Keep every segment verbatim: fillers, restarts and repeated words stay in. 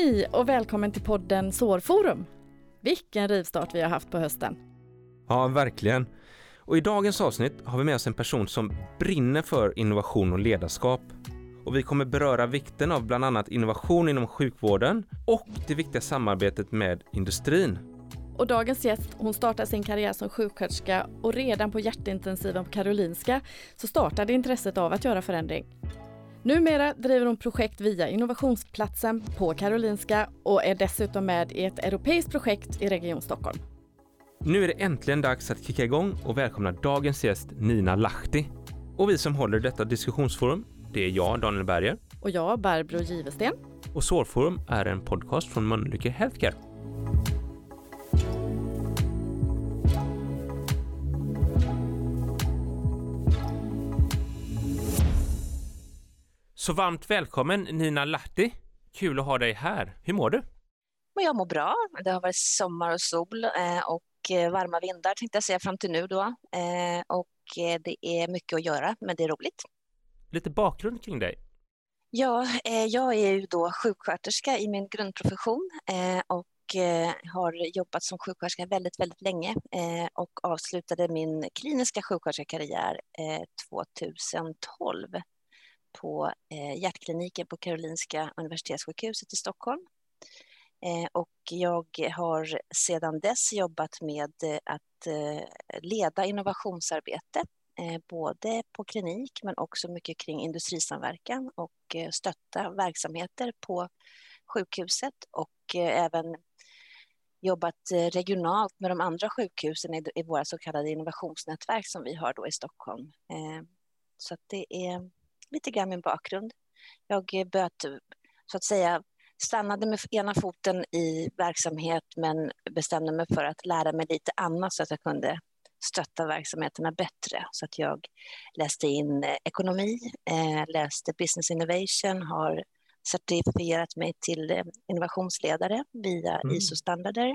Hej och välkommen till podden Sårforum. Vilken rivstart vi har haft på hösten. Ja, verkligen. Och i dagens avsnitt har vi med oss en person som brinner för innovation och ledarskap. Och vi kommer beröra vikten av bland annat innovation inom sjukvården och det viktiga samarbetet med industrin. Och dagens gäst, hon startade sin karriär som sjuksköterska och redan på hjärtintensiven på Karolinska så startade intresset av att göra förändring. Numera driver hon projekt via innovationsplatsen på Karolinska och är dessutom med i ett europeiskt projekt i Region Stockholm. Nu är det äntligen dags att kicka igång och välkomna dagens gäst Nina Lahti. Och vi som håller detta diskussionsforum, det är jag, Daniel Berger. Och jag, Barbro Givesten. Och Sårforum är en podcast från Mölnlycke Healthcare. Så varmt välkommen Nina Lahti. Kul att ha dig här. Hur mår du? Jag mår bra. Det har varit sommar och sol och varma vindar tänkte jag säga fram till nu då. Och det är mycket att göra, men det är roligt. Lite bakgrund kring dig. Ja, jag är ju då sjuksköterska i min grundprofession och har jobbat som sjuksköterska väldigt, väldigt länge och avslutade min kliniska sjuksköterskekarriär tjugohundratolv på hjärtkliniken på Karolinska Universitetssjukhuset i Stockholm. Och jag har sedan dess jobbat med att leda innovationsarbete både på klinik men också mycket kring industrisamverkan och stötta verksamheter på sjukhuset och även jobbat regionalt med de andra sjukhusen i våra så kallade innovationsnätverk som vi har då i Stockholm. Så att det är lite grann min bakgrund. Jag böt, så att säga, stannade med ena foten i verksamhet men bestämde mig för att lära mig lite annat så att jag kunde stötta verksamheterna bättre. Så att jag läste in ekonomi, läste business innovation, har certifierat mig till innovationsledare via mm. I S O-standarder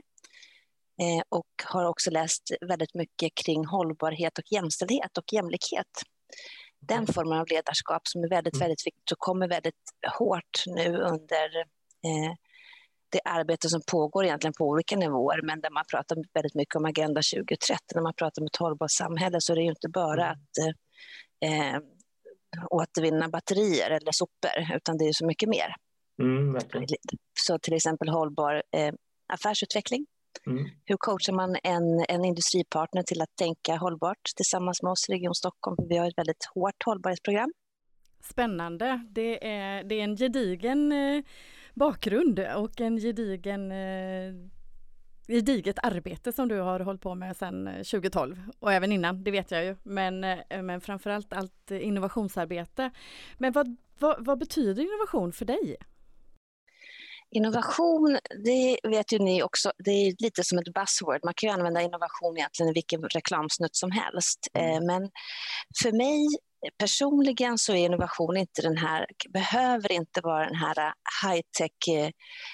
och har också läst väldigt mycket kring hållbarhet och jämställdhet och jämlikhet. Den formen av ledarskap som är väldigt, väldigt viktigt och kommer väldigt hårt nu under eh, det arbete som pågår egentligen på olika nivåer, men där man pratar väldigt mycket om Agenda tjugo trettio. När man pratar om ett hållbart samhälle så är det ju inte bara att eh, återvinna batterier eller sopor, utan det är så mycket mer. Mm, så till exempel hållbar eh, affärsutveckling. Mm. Hur coachar man en, en industripartner till att tänka hållbart tillsammans med oss i Region Stockholm? Vi har ett väldigt hårt hållbarhetsprogram. Spännande. Det är, det är en gedigen eh, bakgrund och en gedigen, eh, gediget arbete som du har hållit på med sedan tjugohundratolv. Och även innan, det vet jag ju. Men, eh, men framförallt allt innovationsarbete. Men vad, vad, vad betyder innovation för dig? Innovation, det vet ju ni också, det är lite som ett buzzword. Man kan ju använda innovation egentligen i vilken reklamsnutt som helst. Mm. Men för mig personligen så är innovation inte den här, behöver inte vara den här high-tech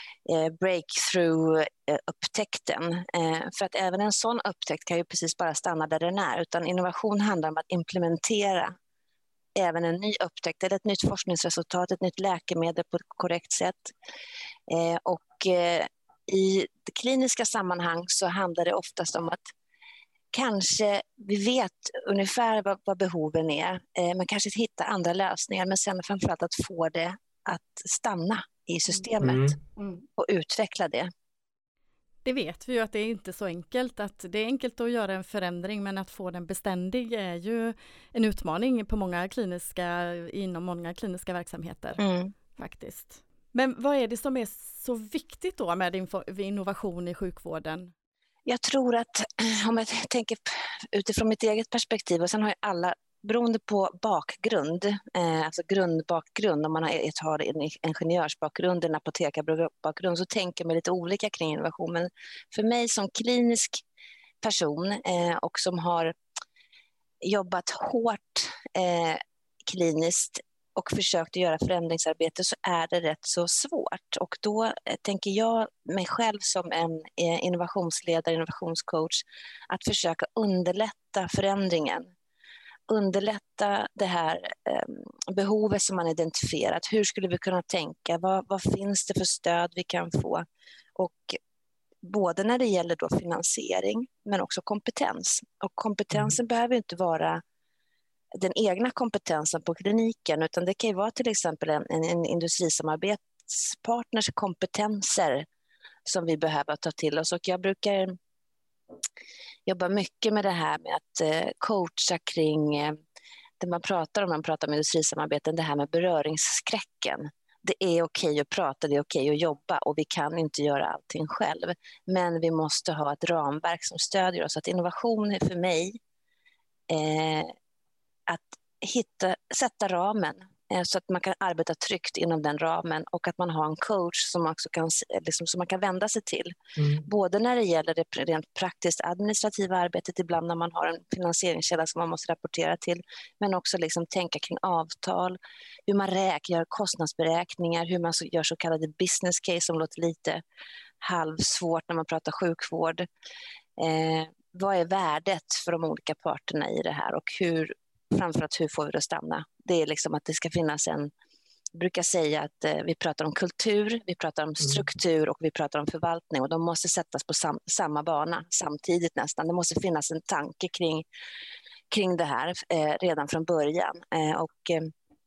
breakthrough-upptäckten. För att även en sån upptäckt kan ju precis bara stanna där den är. Utan innovation handlar om att implementera även en ny upptäckt eller ett nytt forskningsresultat, ett nytt läkemedel på ett korrekt sätt. Eh, och eh, i kliniska sammanhang så handlar det oftast om att kanske vi vet ungefär vad, vad behoven är, eh, men kanske hitta andra lösningar, men sen framförallt att få det att stanna i systemet mm. Mm. och utveckla det. Det vet vi ju att det är inte så enkelt. Att det är enkelt att göra en förändring, men att få den beständig är ju en utmaning på många kliniska, inom många kliniska verksamheter mm. faktiskt. Men vad är det som är så viktigt då med innovation i sjukvården? Jag tror att om jag tänker utifrån mitt eget perspektiv, och sen har ju alla beroende på bakgrund, eh, alltså grundbakgrund, om man har, har en ingenjörsbakgrund, en apotekarbakgrund, så tänker man lite olika kring innovation. Men för mig som klinisk person eh, och som har jobbat hårt eh, kliniskt och försökt att göra förändringsarbete, så är det rätt så svårt. Och då eh, tänker jag mig själv som en eh, innovationsledare, innovationscoach, att försöka underlätta förändringen. underlätta det här eh, behovet som man identifierat. Hur skulle vi kunna tänka? Vad, vad finns det för stöd vi kan få? Och både när det gäller då finansiering men också kompetens. Och kompetensen mm. behöver inte vara den egna kompetensen på kliniken, utan det kan ju vara till exempel en, en, en industrisamarbetspartners kompetenser som vi behöver ta till oss. Och jag brukar jobba mycket med det här med att eh, coacha kring eh, det man pratar om när man pratar om industrisamarbeten, det här med beröringsskräcken. Det är okej att prata, det är okej att jobba och vi kan inte göra allting själv. Men vi måste ha ett ramverk som stödjer oss. Att innovation är för mig eh, att hitta, sätta ramen eh, så att man kan arbeta tryggt inom den ramen och att man har en coach som, också kan, liksom, som man kan vända sig till. Mm. Både när det gäller det rent praktiskt administrativa arbetet, ibland när man har en finansieringskälla som man måste rapportera till, men också liksom tänka kring avtal, hur man räknar, gör kostnadsberäkningar, hur man gör så kallade business case som låter lite halvsvårt när man pratar sjukvård. Eh, vad är värdet för de olika parterna i det här och hur, framförallt hur får vi det att stanna? Det är liksom att det ska finnas en, jag brukar säga att eh, vi pratar om kultur, vi pratar om struktur och vi pratar om förvaltning och de måste sättas på sam, samma bana samtidigt nästan. Det måste finnas en tanke kring, kring det här eh, redan från början eh, och eh,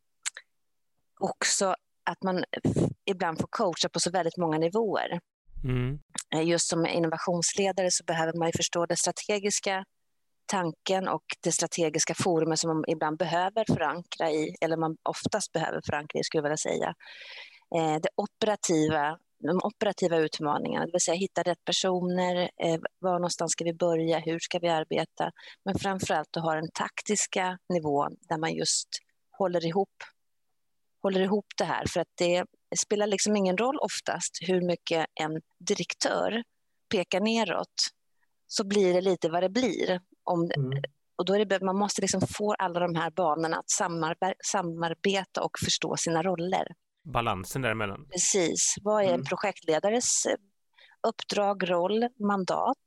också att man ibland får coacha på så väldigt många nivåer. Mm. Just som innovationsledare så behöver man ju förstå det strategiska tanken och det strategiska forumet som man ibland behöver förankra i, eller man oftast behöver förankra i skulle jag vilja säga. Det operativa, de operativa utmaningarna, det vill säga hitta rätt personer, var någonstans ska vi börja, hur ska vi arbeta, men framförallt att ha den taktiska nivån där man just håller ihop håller ihop det här, för att det spelar liksom ingen roll oftast hur mycket en direktör pekar neråt, så blir det lite vad det blir. Om det, mm. Och då är det, man måste liksom få alla de här banorna att samarbe- samarbeta och förstå sina roller. Balansen däremellan. Precis. Vad är en mm. projektledares uppdrag, roll, mandat?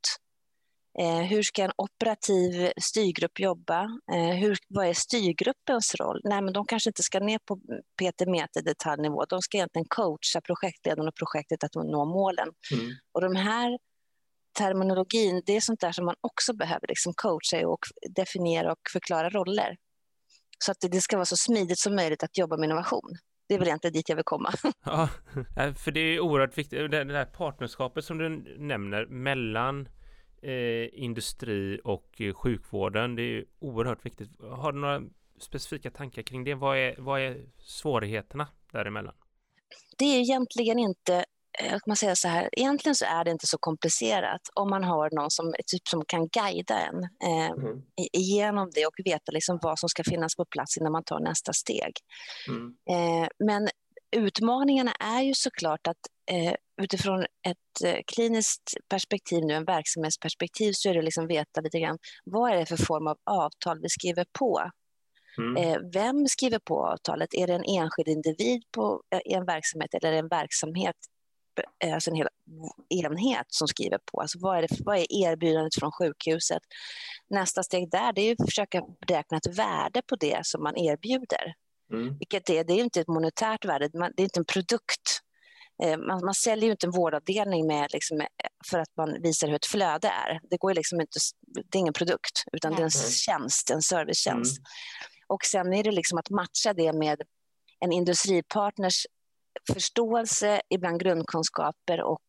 Eh, hur ska en operativ styrgrupp jobba? Eh, hur, vad är styrgruppens roll? Nej, men de kanske inte ska ner på petimeter detaljnivå. De ska egentligen coacha projektledaren och projektet att nå målen. Mm. Och de här terminologin, det är sånt där som man också behöver liksom coacha och definiera och förklara roller. Så att det, det ska vara så smidigt som möjligt att jobba med innovation. Det är väl inte dit jag vill komma. Ja, för det är oerhört viktigt. Det här partnerskapet som du nämner mellan Eh, industri och eh, sjukvården, det är oerhört viktigt. Har du några specifika tankar kring det? Vad är, vad är svårigheterna däremellan? Det är egentligen inte, jag kan säga så här, egentligen så är det inte så komplicerat om man har någon som, typ, som kan guida en eh, mm. igenom det och veta liksom vad som ska finnas på plats innan man tar nästa steg. Mm. Eh, men utmaningarna är ju såklart att eh, utifrån ett eh, kliniskt perspektiv, nu en verksamhetsperspektiv, så är det liksom veta lite grann vad är det för form av avtal vi skriver på. Mm. Eh, vem skriver på avtalet? Är det en enskild individ på eh, en verksamhet eller är det en verksamhet, eh, alltså en hel enhet som skriver på? Alltså vad är det, vad är erbjudandet från sjukhuset? Nästa steg där, det är att försöka beräkna ett värde på det som man erbjuder. Mm. Vilket det, det är inte ett monetärt värde, det är inte en produkt. Man, man säljer ju inte en vårdavdelning med, liksom, för att man visar hur ett flöde är. Det går liksom inte, det är ingen produkt, utan Nej. Det är en tjänst, en servicetjänst. Mm. Och sen är det liksom att matcha det med en industripartners förståelse, ibland grundkunskaper och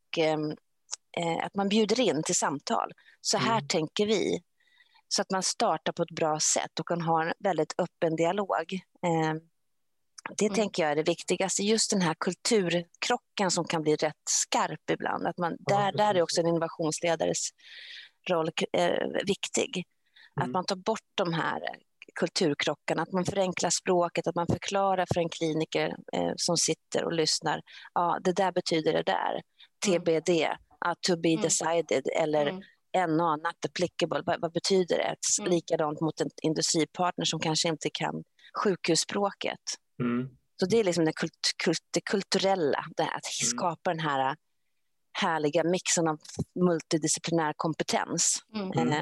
eh, att man bjuder in till samtal. Så här mm. tänker vi. Så att man startar på ett bra sätt och kan ha en väldigt öppen dialog. Eh, Det mm. tänker jag är det viktigaste. Just den här kulturkrocken som kan bli rätt skarp ibland. Att man, där, ja, där är också en innovationsledares roll eh, viktig. Mm. Att man tar bort de här kulturkrockarna. Att man förenklar språket. Att man förklarar för en kliniker eh, som sitter och lyssnar. Ja, det där betyder det där. T B D, mm. uh, to be mm. decided. Eller mm. N A, not applicable. Vad, vad betyder det? Mm. Likadant mot en industripartner som kanske inte kan sjukhusspråket. Mm. Så det är liksom det, kult, kult, det kulturella, det här, att skapa mm. den här härliga mixen av multidisciplinär kompetens. Mm. Eh,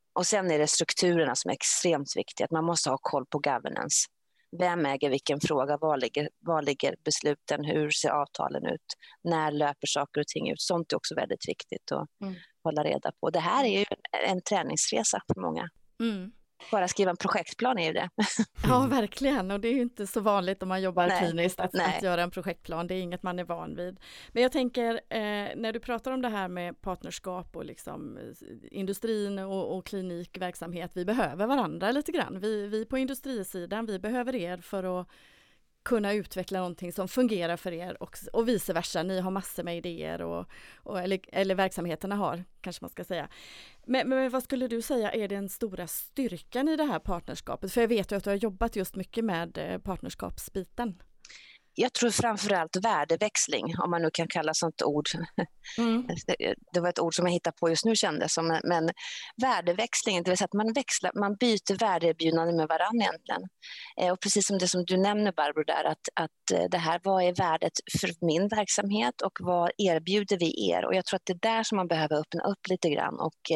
Och sen är det strukturerna som är extremt viktiga. Att man måste ha koll på governance. Vem äger vilken fråga? Var ligger, var ligger besluten? Hur ser avtalen ut? När löper saker och ting ut? Sånt är också väldigt viktigt att mm. hålla reda på. Det här är ju en träningsresa för många. Mm. Bara skriva en projektplan är ju det. Ja, verkligen. Och det är ju inte så vanligt om man jobbar Nej. kliniskt att, att göra en projektplan. Det är inget man är van vid. Men jag tänker, eh, när du pratar om det här med partnerskap och liksom industrin och, och klinikverksamhet, vi behöver varandra lite grann. Vi, vi på industrisidan, vi behöver er för att kunna utveckla någonting som fungerar för er och, och vice versa. Ni har massor med idéer och, och, eller, eller verksamheterna har, kanske man ska säga. Men, men vad skulle du säga är den stora styrkan i det här partnerskapet? För jag vet ju att du har jobbat just mycket med partnerskapsbiten. Jag tror framförallt värdeväxling, om man nu kan kalla sånt ord. Mm. Det var ett ord som jag hittade på just nu kändes som, men värdeväxling, det vill säga att man växlar, man byter värdeerbjudande med varandra egentligen. Och precis som det som du nämner, Barbro, där, att, att det här, vad är värdet för min verksamhet och vad erbjuder vi er? Och jag tror att det är där som man behöver öppna upp lite grann. Och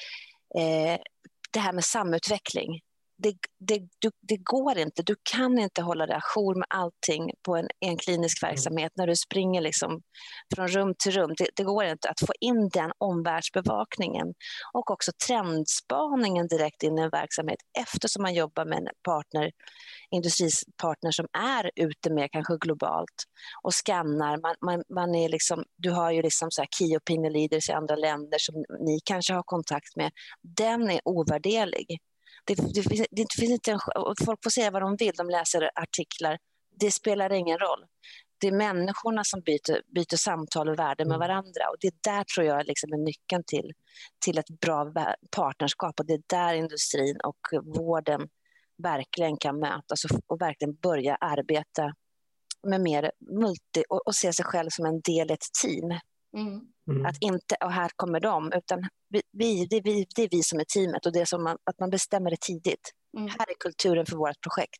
eh, det här med samutveckling. Det, det, du, det går inte, du kan inte hålla dig ajour med allting på en, en klinisk verksamhet när du springer liksom från rum till rum. Det, det går inte att få in den omvärldsbevakningen och också trendspaningen direkt in i en verksamhet eftersom man jobbar med en partner, industripartner som är ute med kanske globalt och skannar. Man, man, man är liksom, du har ju liksom så här key opinion leaders i andra länder som ni kanske har kontakt med. Den är ovärderlig. Det, det, finns, det finns inte en, folk får säga vad de vill, de läser artiklar. Det spelar ingen roll. Det är människorna som byter, byter samtal och värde med varandra. Och det där tror jag liksom är nyckeln till, till ett bra partnerskap. Och det är där industrin och vården verkligen kan mötas och, och verkligen börja arbeta med mer multi och, och se sig själv som en del i ett team. Mm. Mm. Att inte, och här kommer de, utan vi, vi, det, är vi, det är vi som är teamet och det är som man, att man bestämmer det tidigt. Mm. Här är kulturen för vårt projekt.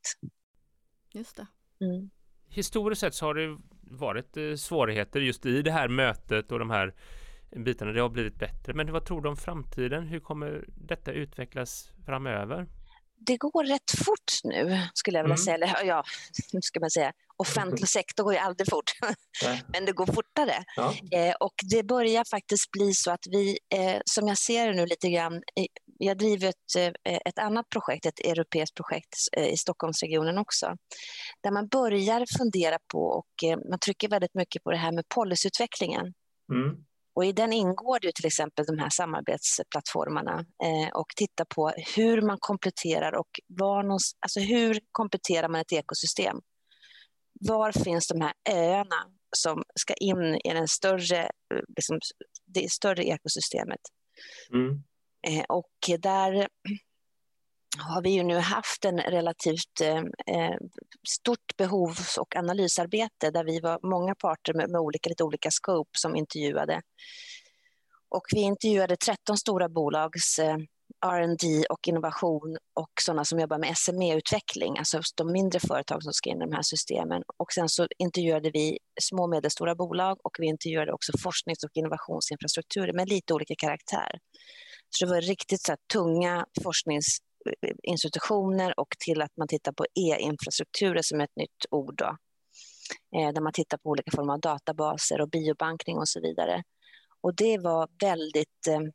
Just det. Mm. Historiskt sett så har det varit eh, svårigheter just i det här mötet och de här bitarna. Det har blivit bättre. Men vad tror du om framtiden? Hur kommer detta utvecklas framöver? Det går rätt fort nu, skulle jag vilja mm. säga. Eller, ja, nu ska man säga. Offentlig sektor går ju aldrig fort, men det går fortare. Ja. Eh, och det börjar faktiskt bli så att vi, eh, som jag ser det nu lite grann, eh, jag driver ett, eh, ett annat projekt, ett europeiskt projekt eh, i Stockholmsregionen också, där man börjar fundera på och eh, man trycker väldigt mycket på det här med policyutvecklingen. Mm. Och i den ingår det ju till exempel de här samarbetsplattformarna eh, och titta på hur man kompletterar och var någonstans, alltså hur kompletterar man ett ekosystem. Var finns de här öarna som ska in i den större, liksom, det större ekosystemet? Mm. Eh, och där har vi ju nu haft en relativt eh, stort behovs- och analysarbete där vi var många parter med, med olika, lite olika scope som intervjuade. Och vi intervjuade tretton stora bolags eh, R and D och innovation och sådana som jobbar med S M E-utveckling, alltså de mindre företag som ska in i de här systemen. Och sen så intervjuade vi små och medelstora bolag och vi intervjuade också forsknings- och innovationsinfrastrukturer med lite olika karaktär. Så det var riktigt så här, tunga forskningsinstitutioner och till att man tittar på e-infrastrukturer som är ett nytt ord då. Eh, där man tittar på olika former av databaser och biobankning och så vidare. Och det var väldigt... Eh,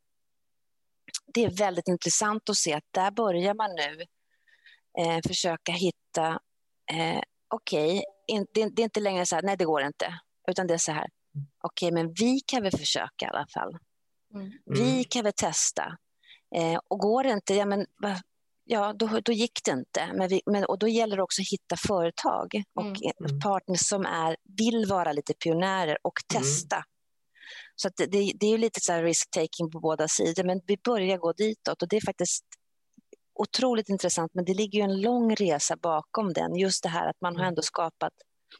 Det är väldigt intressant att se att där börjar man nu eh, försöka hitta, eh, okej, okay, det, det är inte längre så här, nej det går inte, utan det är så här, okej okay, men vi kan väl försöka i alla fall. Mm. Vi kan väl testa. Eh, och går det inte, ja men ja, då, då gick det inte. Men vi, men, och då gäller det också att hitta företag och mm. partners som är, vill vara lite pionjärer och testa. Mm. Så att det, det är ju lite så här risk-taking på båda sidor, men vi börjar gå ditåt och det är faktiskt otroligt intressant, men det ligger ju en lång resa bakom den. Just det här att man har ändå skapat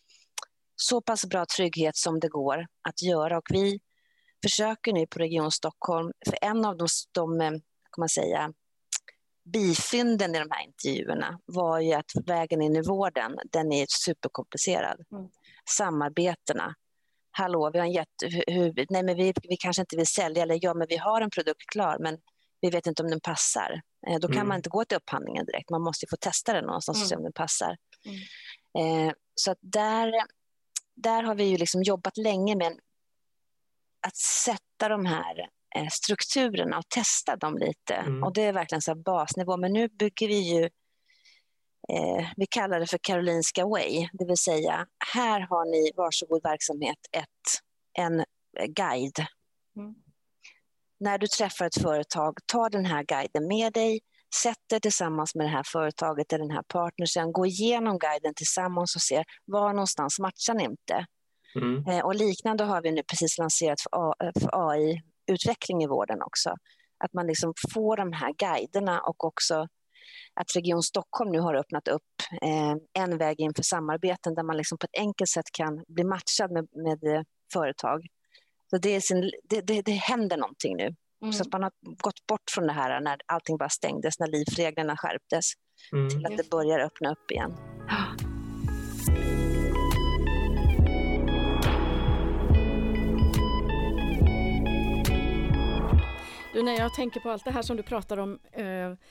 så pass bra trygghet som det går att göra och vi försöker nu på Region Stockholm, för en av de, de kan man säga, bifynden i de här intervjuerna var ju att vägen in i vården, den är superkomplicerad. Mm. Samarbetena. Hallå, vi har en jätte... Hur, nej, men vi, vi kanske inte vill sälja, eller ja, men vi har en produkt klar, men vi vet inte om den passar. Eh, då kan Mm. man inte gå till upphandlingen direkt. Man måste få testa den någonstans och se om den passar. Mm. Eh, så att där, där har vi ju liksom jobbat länge med att sätta de här eh, strukturerna och testa dem lite. Mm. Och det är verkligen så här basnivå. Men nu bygger vi ju, eh, vi kallar det för Karolinska Way. Det vill säga, här har ni varsågod verksamhet ett, en guide. Mm. När du träffar ett företag, ta den här guiden med dig. Sätt dig tillsammans med det här företaget eller den här partnersen. Gå igenom guiden tillsammans och se var någonstans matchar ni inte. Mm. Eh, och liknande har vi nu precis lanserat för, A, för A I-utveckling i vården också. Att man liksom får de här guiderna och också att Region Stockholm nu har öppnat upp eh, en väg in för samarbeten där man liksom på ett enkelt sätt kan bli matchad med, med eh, företag. Så det, är sin, det, det, det händer någonting nu. Mm. Så att man har gått bort från det här när allting bara stängdes, när livsreglerna skärptes, Mm. till att det börjar öppna upp igen. Du, när jag tänker på allt det här som du pratar om, eh,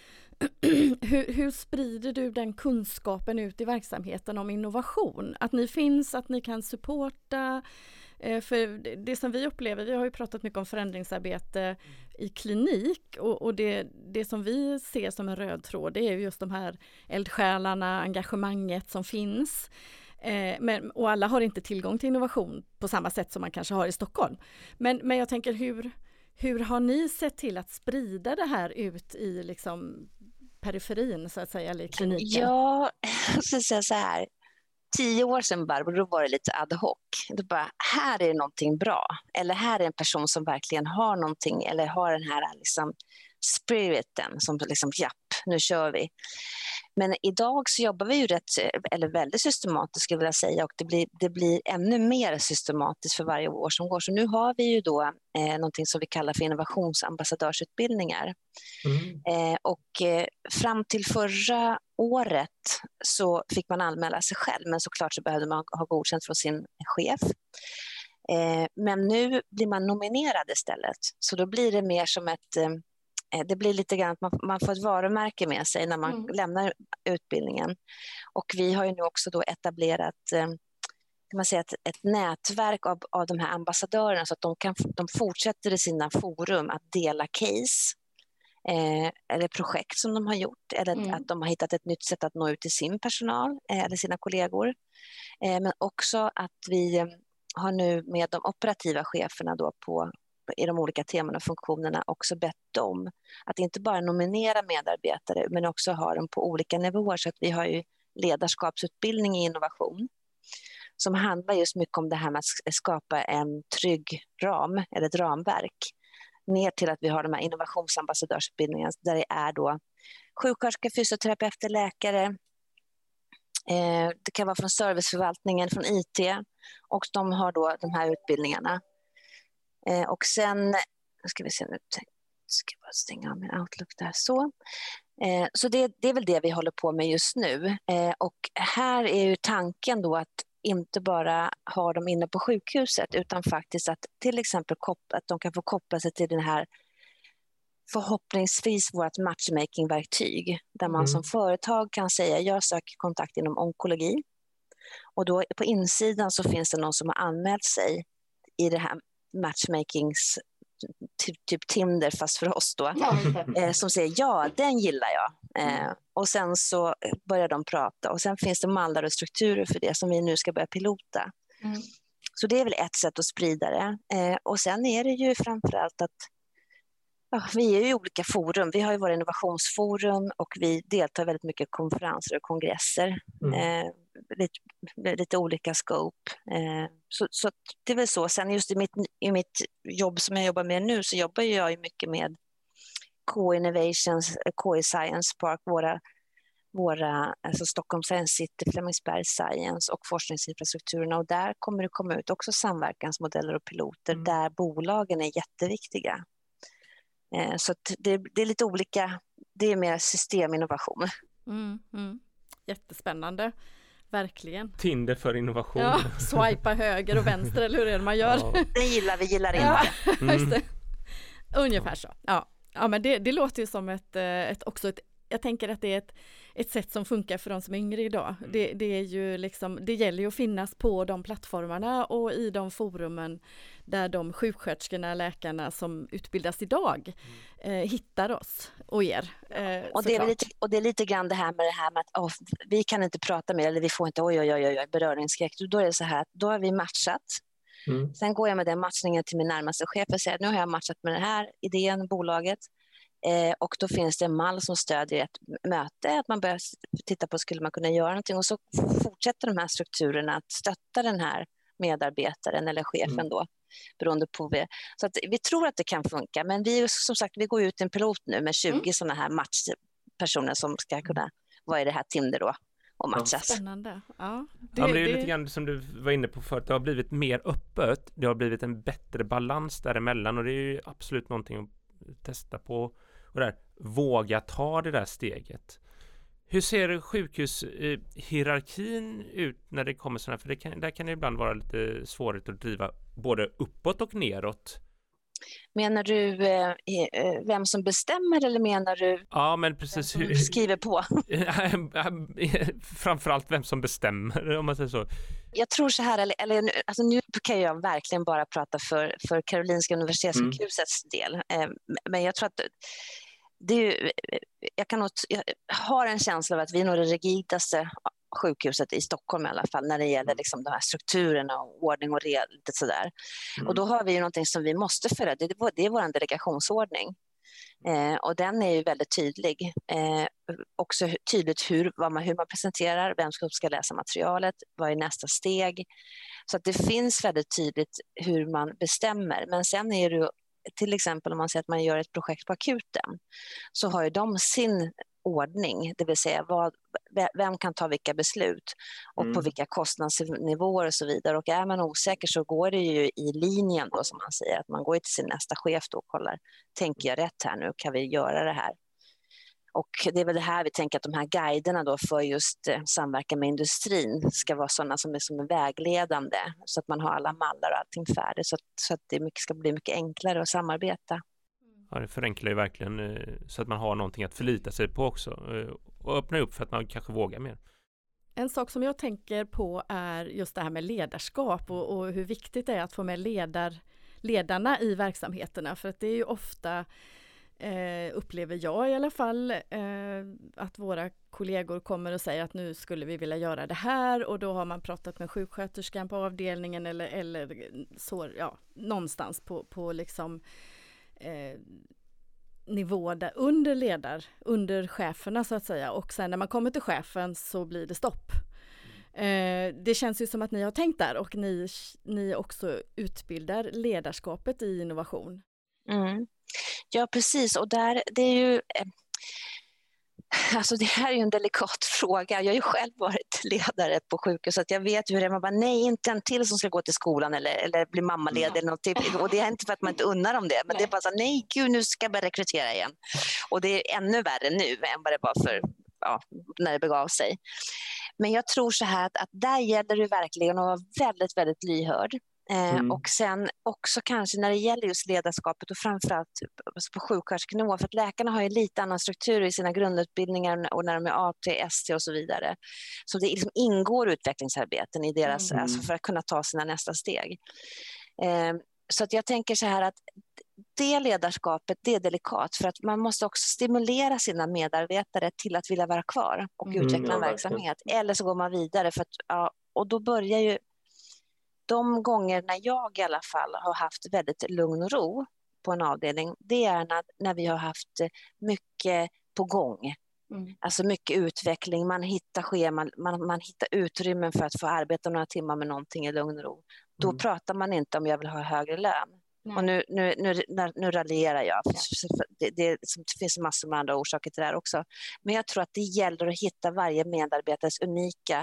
hur, hur sprider du den kunskapen ut i verksamheten om innovation? Att ni finns, att ni kan supporta. Eh, för det, det som vi upplever, vi har ju pratat mycket om förändringsarbete i klinik och, och det, det som vi ser som en röd tråd, det är ju just de här eldsjälarna, engagemanget som finns. Eh, men, och alla har inte tillgång till innovation på samma sätt som man kanske har i Stockholm. Men, men jag tänker, hur, hur har ni sett till att sprida det här ut i liksom periferin så att säga, eller i kliniken? Ja, jag ska säga så här. Tio år sedan, Barbro, då var det lite ad hoc. Då bara, här är det någonting bra. Eller här är en person som verkligen har någonting. Eller har den här liksom spiriten som liksom, japp, nu kör vi. Men idag så jobbar vi ju rätt, eller väldigt systematiskt skulle jag vilja säga. Och det blir, det blir ännu mer systematiskt för varje år som går. Så nu har vi ju då eh, någonting som vi kallar för innovationsambassadörsutbildningar. Mm. Eh, och eh, fram till förra året så fick man anmäla sig själv, men såklart så behövde man ha godkänt från sin chef. Eh, men nu blir man nominerad istället, så då blir det mer som ett, eh, det blir lite grann att man, man får ett varumärke med sig när man mm. lämnar utbildningen. Och vi har ju nu också då etablerat eh, kan man säga, ett, ett nätverk av, av de här ambassadörerna, så att de, kan, de fortsätter i sina forum att dela case. Eh, eller projekt som de har gjort, eller mm. att de har hittat ett nytt sätt att nå ut till sin personal eh, eller sina kollegor. Eh, men också att vi eh, har nu med de operativa cheferna då på, i de olika teman och funktionerna också bett dem att inte bara nominera medarbetare men också ha dem på olika nivåer. Så att vi har ju ledarskapsutbildning i innovation som handlar just mycket om det här med att skapa en trygg ram eller ett ramverk, ner till att vi har de här innovationsambassadörsutbildningarna där det är då sjuksköterskor, fysioterapeuter, läkare. Eh, det kan vara från serviceförvaltningen, från I T, och de har då de här utbildningarna. Eh, och sen, nu ska vi se nu, ska jag bara stänga av min Outlook där så. Eh, så det, det är väl det vi håller på med just nu. Eh, och här är ju tanken då att inte bara ha dem inne på sjukhuset utan faktiskt att till exempel koppla, att de kan få koppla sig till den här förhoppningsvis vårt matchmakingverktyg där man mm. som företag kan säga jag söker kontakt inom onkologi och då på insidan så finns det någon som har anmält sig i det här matchmakings typ, typ Tinder fast för oss då eh, som säger ja, den gillar jag eh, och sen så börjar de prata och sen finns det mallar och strukturer för det som vi nu ska börja pilota. Mm. Så det är väl ett sätt att sprida det eh, och sen är det ju framförallt att ja, vi är ju i olika forum. Vi har ju våra innovationsforum och vi deltar väldigt mycket i konferenser och kongresser. Mm. Eh, lite, lite olika scope. Eh, så, så det är väl så. Sen just i mitt, i mitt jobb som jag jobbar med nu så jobbar jag ju mycket med K Innovations, K I Science Park, våra, våra alltså Stockholm Science City, Flemingsberg Science och forskningsinfrastrukturerna. Och där kommer det komma ut också samverkansmodeller och piloter mm. där bolagen är jätteviktiga. Så det, det är lite olika, det är mer systeminnovation. Mm, mm. Jättespännande, verkligen. Tinder för innovation. Ja, swipa höger och vänster, eller hur är det man gör? Ja. Det gillar vi, gillar inte. Ja, just det. Ungefär så, ja. Ja, men det, det låter ju som ett, ett, också ett, jag tänker att det är ett, ett sätt som funkar för de som är yngre idag. Mm. Det, det är ju liksom, det gäller ju att finnas på de plattformarna och i de forumen där de sjuksköterskorna, läkarna som utbildas idag mm. eh, hittar oss och er. Eh, och, det är lite, och det är lite grann det här med det här med att oh, vi kan inte prata med, eller vi får inte oj oj oj, oj beröringsskräck. Då är det så här att då har vi matchat. Mm. Sen går jag med den matchningen till min närmaste chef och säger att nu har jag matchat med den här idén, bolaget. Eh, och då finns det en mall som stödjer ett möte, att man börjar titta på skulle man kunna göra någonting, och så fortsätter de här strukturerna att stötta den här medarbetaren eller chefen mm. då, beroende på det. Så att vi tror att det kan funka, men vi som sagt, vi går ut en pilot nu med tjugo mm. sådana här matchpersoner som ska kunna vara i det här Tinder då och matchas. Spännande. Ja, det, ja, det är ju det... lite grann som du var inne på förut, det har blivit mer öppet, det har blivit en bättre balans däremellan, och det är ju absolut någonting att testa på. Och där, våga ta det där steget. Hur ser sjukhushierarkin ut när det kommer sådana här? För det kan, där kan det ibland vara lite svårare att driva både uppåt och neråt. Menar du eh, vem som bestämmer, eller menar du ja, men precis, vem som skriver på? Framförallt vem som bestämmer, om man säger så. Jag tror så här, eller, eller alltså nu kan jag verkligen bara prata för, för Karolinska Universitetssjukhusets mm. del. Eh, men jag tror att det är ju, jag, kan nog, jag har en känsla av att vi är nog det rigidaste sjukhuset i Stockholm i alla fall när det gäller liksom de här strukturerna och ordning och reda, lite sådär. Mm. Och då har vi ju någonting som vi måste följa, det är, det är vår delegationsordning. Eh, och den är ju väldigt tydlig. Eh, också tydligt hur, vad man, hur man presenterar, vem som ska läsa materialet, vad är nästa steg. Så att det finns väldigt tydligt hur man bestämmer. Men sen är det ju, till exempel om man säger att man gör ett projekt på akuten, så har ju de sin ordning, det vill säga vad, vem kan ta vilka beslut och mm. på vilka kostnadsnivåer och så vidare. Och är man osäker så går det ju i linjen då, som man säger, att man går till sin nästa chef då och kollar, tänker jag rätt här nu, kan vi göra det här? Och det är väl det här vi tänker, att de här guiderna då för just eh, samverkan med industrin ska vara sådana som är, som är vägledande, så att man har alla mallar och allting färdigt, så att, så att det mycket, ska bli mycket enklare att samarbeta. Ja, det förenklar ju verkligen så att man har någonting att förlita sig på också och öppna upp för att man kanske vågar mer. En sak som jag tänker på är just det här med ledarskap och, och hur viktigt det är att få med ledar, ledarna i verksamheterna, för att det är ju ofta eh, upplever jag i alla fall eh, att våra kollegor kommer och säger att nu skulle vi vilja göra det här, och då har man pratat med sjuksköterskan på avdelningen eller, eller så, ja, någonstans på, på liksom Eh, nivå där under ledar, under cheferna så att säga, och sen när man kommer till chefen så blir det stopp. Eh, det känns ju som att ni har tänkt där, och ni, ni också utbildar ledarskapet i innovation. Mm. Ja, precis, och där, det är ju eh, alltså det här är ju en delikat fråga. Jag har ju själv varit ledare på sjukhus, så att jag vet hur det är. Man bara, nej, inte en till som ska gå till skolan eller, eller bli mammaledig mm. eller något typ. Och det är inte för att man inte unnar om det, men nej. Det är bara så, nej gud, nu ska jag börja rekrytera igen. Och det är ännu värre nu än vad det var för, ja, när det begav sig. Men jag tror så här att, att där gäller det verkligen att vara väldigt, väldigt lyhörd. Mm. Och sen också kanske när det gäller just ledarskapet och framförallt på sjuksköterskenivå, för att läkarna har ju lite annan struktur i sina grundutbildningar och när de är A T, S T och så vidare. Så det liksom ingår utvecklingsarbeten i deras, mm. alltså för att kunna ta sina nästa steg. Så att jag tänker så här att det ledarskapet, det är delikat, för att man måste också stimulera sina medarbetare till att vilja vara kvar och mm. utveckla en verksamhet. Eller så går man vidare, för att, ja, och då börjar ju de gånger när jag i alla fall har haft väldigt lugn och ro på en avdelning, det är när, när vi har haft mycket på gång. Mm. Alltså mycket utveckling, man hittar scheman, man, man hittar utrymmen för att få arbeta några timmar med någonting i lugn och ro. Då mm. pratar man inte om jag vill ha högre lön. Nej. Och nu, nu, nu, nu, nu raljerar jag. Ja. Det, det, det finns massor med andra orsaker till det här också. Men jag tror att det gäller att hitta varje medarbetares unika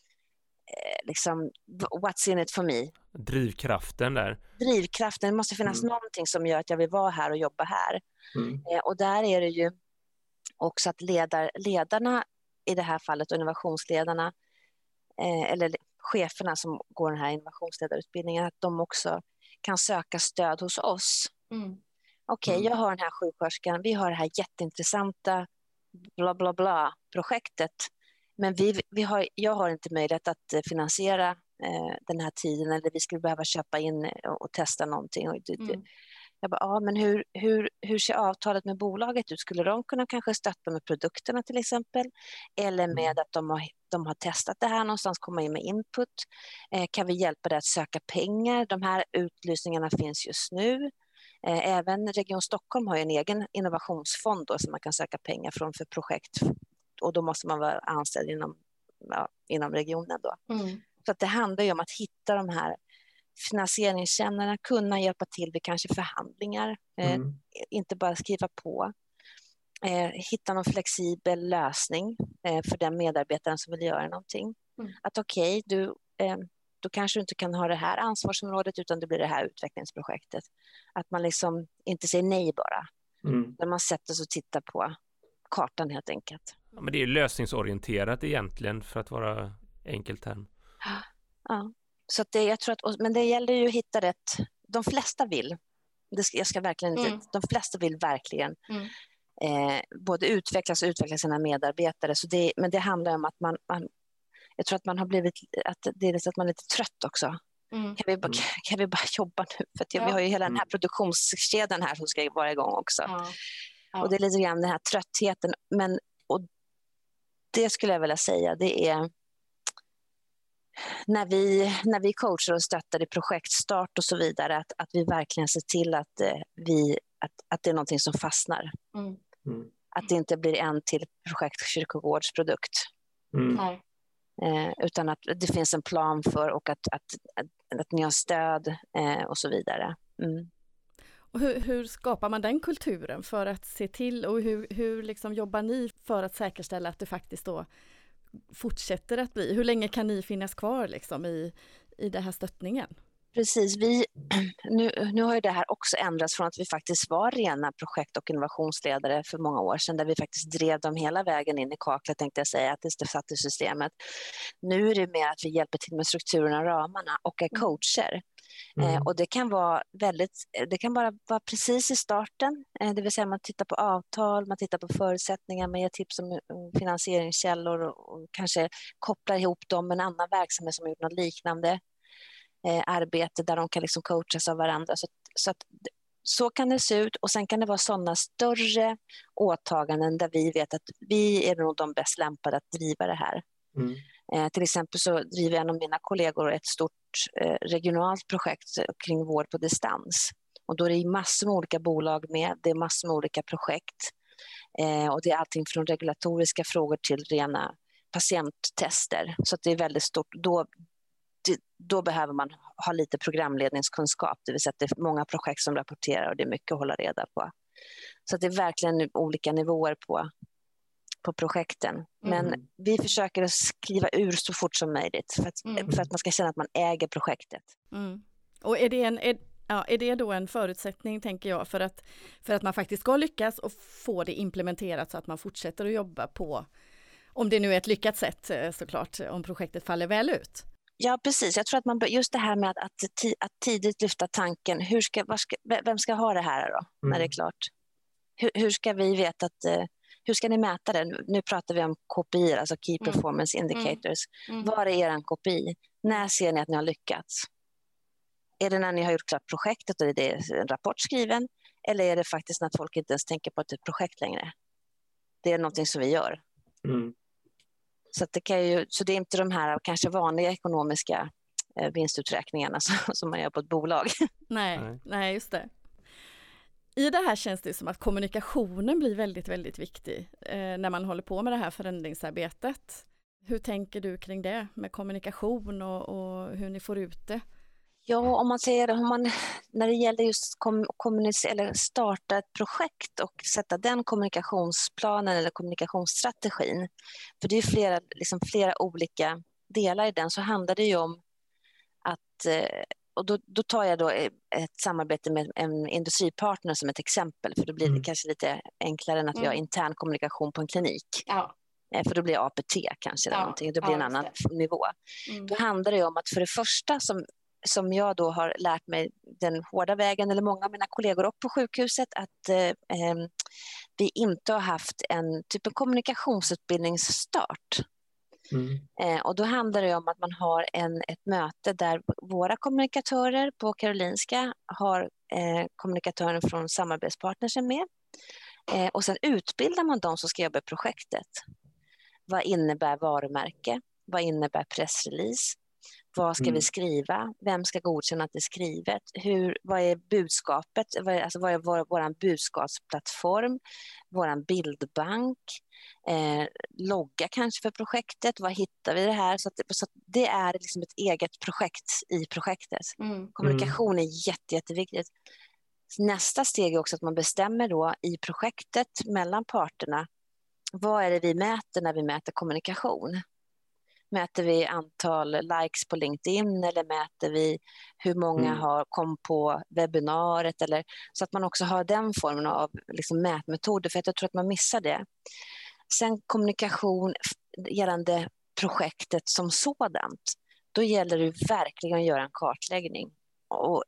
liksom, what's in it for me. Drivkraften där. Drivkraften, det måste finnas mm. någonting som gör att jag vill vara här och jobba här. Mm. Eh, och där är det ju också att ledar, ledarna, i det här fallet innovationsledarna, eh, eller cheferna som går den här innovationsledarutbildningen, att de också kan söka stöd hos oss. Mm. Okej, okay, Mm. jag har den här sjuksköterskan, vi har det här jätteintressanta bla bla bla projektet. Men vi, vi har, jag har inte möjlighet att finansiera eh, den här tiden, eller vi skulle behöva köpa in och, och testa någonting. Och det, Mm. Jag bara, ja, men hur, hur, hur ser avtalet med bolaget ut? Skulle de kunna kanske stötta med produkterna till exempel? Eller med Mm. att de har, de har testat det här någonstans, komma in med input? Eh, kan vi hjälpa dig att söka pengar? De här utlysningarna finns just nu. Eh, även Region Stockholm har ju en egen innovationsfond då, som man kan söka pengar från för projekt. Och då måste man vara anställd inom, ja, inom regionen då. Mm. Så att det handlar ju om att hitta de här finansieringskännarna, kunna hjälpa till vid kanske förhandlingar, eh, Mm. inte bara skriva på. Eh, hitta någon flexibel lösning eh, för den medarbetaren som vill göra någonting. Mm. Att okej, okay, du, eh, då kanske du inte kan ha det här ansvarsområdet, utan det blir det här utvecklingsprojektet. Att man liksom inte säger nej bara. Mm. När man sätter sig och tittar på kartan helt enkelt. Ja, men det är lösningsorienterat egentligen, för att vara enkelt term. Ja. Så att det, jag tror att, men det gäller ju att hitta rätt. De flesta vill. Det ska, jag ska verkligen inte, Mm. de flesta vill verkligen Mm. eh, både utvecklas och utveckla sina medarbetare. Så det, men det handlar om att man, man jag tror att man har blivit, att det är så att man är lite trött också. Mm. Kan vi, bara, kan, kan vi bara jobba nu? För att Ja. vi har ju hela den här produktionskedjan här som ska vara igång också. Ja. Ja. Och det är lite grann den här tröttheten. Men, och det skulle jag vilja säga, det är när vi, när vi coachar och stöttar i projektstart och så vidare, att, att vi verkligen ser till att, eh, vi, att, att det är någonting som fastnar. Mm. Mm. Att det inte blir en till projektkyrkogårdsprodukt. Mm. Nej. Eh, utan att det finns en plan för, och att, att, att, att ni har stöd eh, och så vidare. Mm. Och hur, hur skapar man den kulturen för att se till, och hur, hur liksom jobbar ni för att säkerställa att det faktiskt då fortsätter att bli? Hur länge kan ni finnas kvar liksom i, i den här stöttningen? Precis, vi, nu, nu har ju det här också ändrats från att vi faktiskt var rena projekt- och innovationsledare för många år sedan, där vi faktiskt drev dem hela vägen in i kaklet, tänkte jag säga, att det satt i systemet. Nu är det mer att vi hjälper till med strukturerna och ramarna och är coacher. Mm. Eh, och det kan vara väldigt, det kan bara vara precis i starten, eh, det vill säga man tittar på avtal, man tittar på förutsättningar, man ger tips om finansieringskällor och, och kanske kopplar ihop dem med en annan verksamhet som har gjort något liknande eh, arbete där de kan liksom coachas av varandra. Så, så, att, så kan det se ut, och sen kan det vara sådana större åtaganden där vi vet att vi är nog de bäst lämpade att driva det här. Mm. Eh, till exempel så driver en av mina kollegor ett stort eh, regionalt projekt kring vård på distans. Och då är det massor med olika bolag med, det är massor med olika projekt. Eh, och det är allting från regulatoriska frågor till rena patienttester. Så att det är väldigt stort. Då, det, då behöver man ha lite programledningskunskap, det vill säga att det är många projekt som rapporterar och det är mycket att hålla reda på. Så att det är verkligen olika nivåer på på projekten. Men Mm. vi försöker att skriva ur så fort som möjligt för att, Mm. för att man ska känna att man äger projektet. Mm. Och är det, en, är, ja, är det då en förutsättning, tänker jag, för att, för att man faktiskt ska lyckas och få det implementerat så att man fortsätter att jobba på, om det nu är ett lyckat sätt såklart, om projektet faller väl ut? Ja, precis. Jag tror att man, just det här med att, att, att tidigt lyfta tanken, hur ska, var ska, vem ska ha det här då, Mm. när det är klart? Hur, hur ska vi veta att hur ska ni mäta det? Nu pratar vi om K P I, alltså Key Performance mm. Indicators. Mm. Var är er K P I? När ser ni att ni har lyckats? Är det när ni har gjort klart projektet och det är en rapport skriven? Eller är det faktiskt när folk inte ens tänker på att det är ett projekt längre? Det är någonting som vi gör. Mm. Så, att det kan ju, så det är inte de här kanske vanliga ekonomiska eh, vinstuträkningarna som, som man gör på ett bolag. Nej, nej. nej, just det. I det här känns det som att kommunikationen blir väldigt, väldigt viktig eh, när man håller på med det här förändringsarbetet. Hur tänker du kring det med kommunikation och, och hur ni får ut det? Ja, om man säger om man, när det gäller just kom, kommunicera, eller starta ett projekt och sätta den kommunikationsplanen eller kommunikationsstrategin, för det är flera, liksom flera olika delar i den, så handlar det ju om att eh, och då, då tar jag då ett samarbete med en industripartner som ett exempel, för då blir det mm. kanske lite enklare än att mm. vi har intern kommunikation på en klinik. Ja. För då blir A P T kanske, ja. eller någonting. Då blir ja, en annan det. nivå. Mm. Då handlar det om att för det första som som jag då har lärt mig den hårda vägen, eller många av mina kollegor upp på sjukhuset, att eh, vi inte har haft en typ av kommunikationsutbildningsstart. Mm. Eh, och då handlar det om att man har en, ett möte där våra kommunikatörer på Karolinska har eh, kommunikatören från samarbetspartners med. Eh, och sen utbildar man de som ska jobba i projektet. Vad innebär varumärke? Vad innebär pressrelease? Vad ska mm. vi skriva? Vem ska godkänna att det är skrivet? Hur, vad är budskapet? Vad är, alltså vad är vår, vår budskapsplattform? Vår bildbank? Eh, logga kanske för projektet? Vad hittar vi det här? Så, att, så att det är liksom ett eget projekt i projektet. Mm. Kommunikation är jätte, jätteviktigt. Nästa steg är också att man bestämmer då i projektet mellan parterna. Vad är det vi mäter när vi mäter kommunikation? Mäter vi antal likes på LinkedIn eller mäter vi hur många mm. har kom på webbinariet? Eller, så att man också har den formen av liksom mätmetoder, för att jag tror att man missar det. Sen kommunikation gällande projektet som sådant. Då gäller det verkligen att göra en kartläggning. Och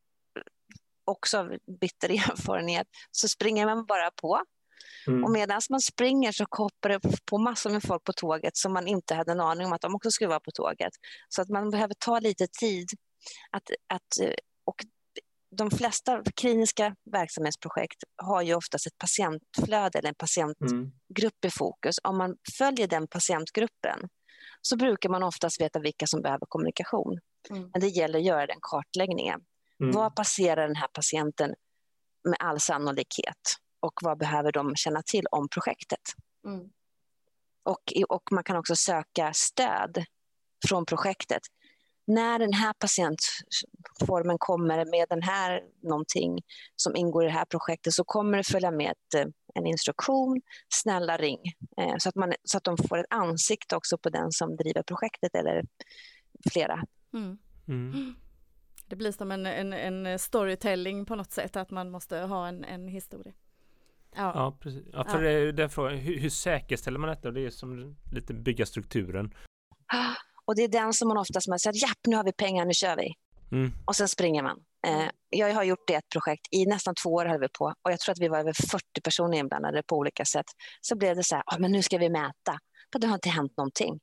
också av bitter erfarenhet så springer man bara på. Mm. Och medan man springer så koppar det på massor med folk på tåget som man inte hade en aning om att de också skulle vara på tåget. Så att man behöver ta lite tid. Att, att, och de flesta kliniska verksamhetsprojekt har ju oftast ett patientflöde eller en patientgrupp i fokus. Om man följer den patientgruppen så brukar man oftast veta vilka som behöver kommunikation. Mm. Men det gäller att göra den kartläggningen. Mm. Vad passerar den här patienten med all sannolikhet? Och vad behöver de känna till om projektet? Mm. Och, och man kan också söka stöd från projektet. När den här patientformen kommer med den här någonting som ingår i det här projektet, så kommer det följa med ett, en instruktion. Snälla ring. Eh, så, att man, så att de får ett ansikte också på den som driver projektet eller flera. Mm. Mm. Det blir som en, en, en storytelling på något sätt, att man måste ha en, en historia. Ja, ja precis. Ja, för ja. Det, det frågan, hur, hur säkerställer man detta? Det är som lite bygga strukturen. Och det är den som man oftast man säger, japp, nu har vi pengar, nu kör vi. Mm. Och sen springer man. Eh, jag har gjort det ett projekt, i nästan två år höll vi på. Och jag tror att vi var över fyrtio personer inblandade på olika sätt. Så blev det så här, ah, men nu ska vi mäta. För det har inte hänt någonting.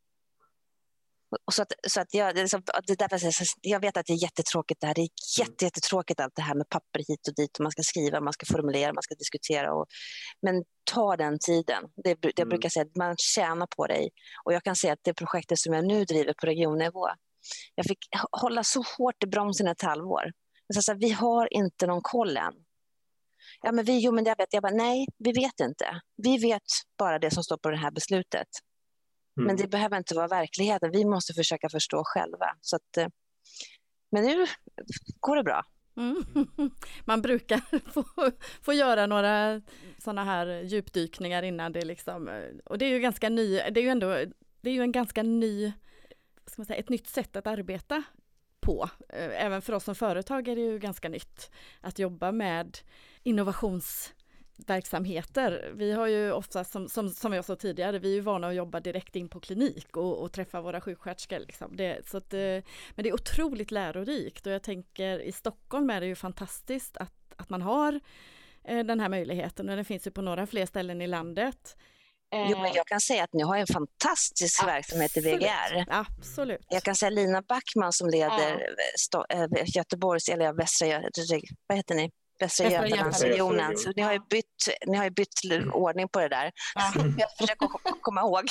Och så att, så att jag, det, så, det där, jag vet att det är jättetråkigt det här. Det är jätte, jättetråkigt allt det här med papper hit och dit. Och man ska skriva, man ska formulera, man ska diskutera. Och, men ta den tiden. Det, det jag brukar säga att man tjänar på dig. Och jag kan säga att det projektet som jag nu driver på regionnivå. Jag fick hålla så hårt i bromsen ett halvår. Men så, så, vi har inte någon koll än. Ja, men vi, jo, men jag vet. Jag bara, nej, vi vet inte. Vi vet bara det som står på det här beslutet. Mm. Men det behöver inte vara verkligheten. Vi måste försöka förstå själva. Så att, men nu går det bra. Mm. Man brukar få, få göra några sådana här djupdykningar innan det liksom, och det är ju ganska ny, det är ju ändå, det är ju en ganska ny, ska man säga, ett nytt sätt att arbeta på. Även för oss som företag är det ju ganska nytt att jobba med innovations verksamheter. Vi har ju ofta, som, som, som jag sa tidigare, vi är ju vana att jobba direkt in på klinik och, och träffa våra sjuksköterskor. Liksom. Det, så att, men det är otroligt lärorikt, och jag tänker i Stockholm är det ju fantastiskt att, att man har eh, den här möjligheten, och den finns ju på några fler ställen i landet. Jo, men jag kan säga att ni har en fantastisk Absolut. verksamhet i V G R. Absolut. Jag kan säga Lina Backman som leder ja. Sto- Göteborgs, eller Västra, vad heter ni? Västra Götalandsregionen. Så ni har ju bytt, ni har ju bytt ordning på det där. Ja. Jag försöker komma ihåg.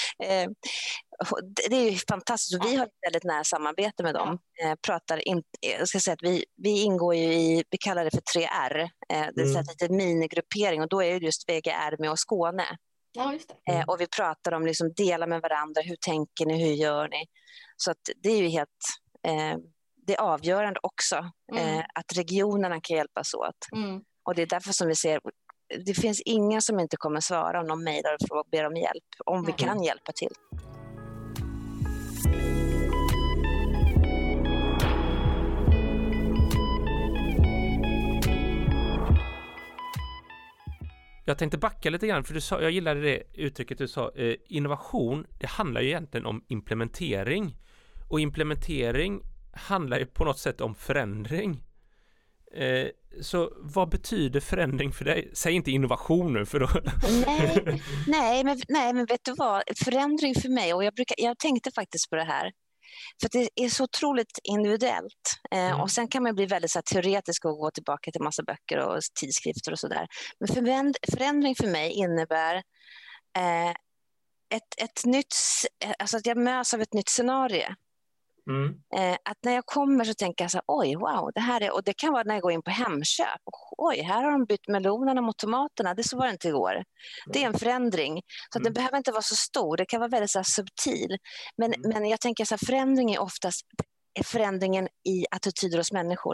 Det är ju fantastiskt. Vi har ett väldigt nära samarbete med dem. Pratar in, jag ska säga att vi, vi ingår ju i, vi kallar det för tre R. Det är mm. lite minigruppering, och då är det just V G R med och Skåne. Ja, just det. Mm. Och vi pratar om liksom dela med varandra. Hur tänker ni? Hur gör ni? Så att det är ju helt... Eh, det är avgörande också mm. eh, att regionerna kan hjälpas åt. Mm. Och det är därför som vi ser, det finns ingen som inte kommer svara om någon mejlar och ber om hjälp, om mm. vi kan hjälpa till. Jag tänkte backa lite grann, för du sa, jag gillade det uttrycket du sa, eh, innovation, det handlar ju egentligen om implementering. Och implementering handlar ju på något sätt om förändring. Eh, så vad betyder förändring för dig? Säg inte innovation nu för då... nej, nej, men, nej, men vet du vad? Förändring för mig, och jag, brukar, jag tänkte faktiskt på det här, för det är så otroligt individuellt. Eh, Mm. Och sen kan man bli väldigt så här, teoretisk och gå tillbaka till massa böcker och tidskrifter och sådär. Men föränd, förändring för mig innebär eh, ett, ett nytt, alltså att jag möts av ett nytt scenario. Mm. Eh, att när jag kommer så tänker jag så här, oj, wow, det här är, och det kan vara när jag går in på Hemköp. Oj, här har de bytt melonerna mot tomaterna, det så var det inte igår. Det är en förändring, så att den Mm. behöver inte vara så stor, det kan vara väldigt så här, subtil. Men, Mm. men jag tänker så här, förändring är oftast är förändringen i attityder hos människor.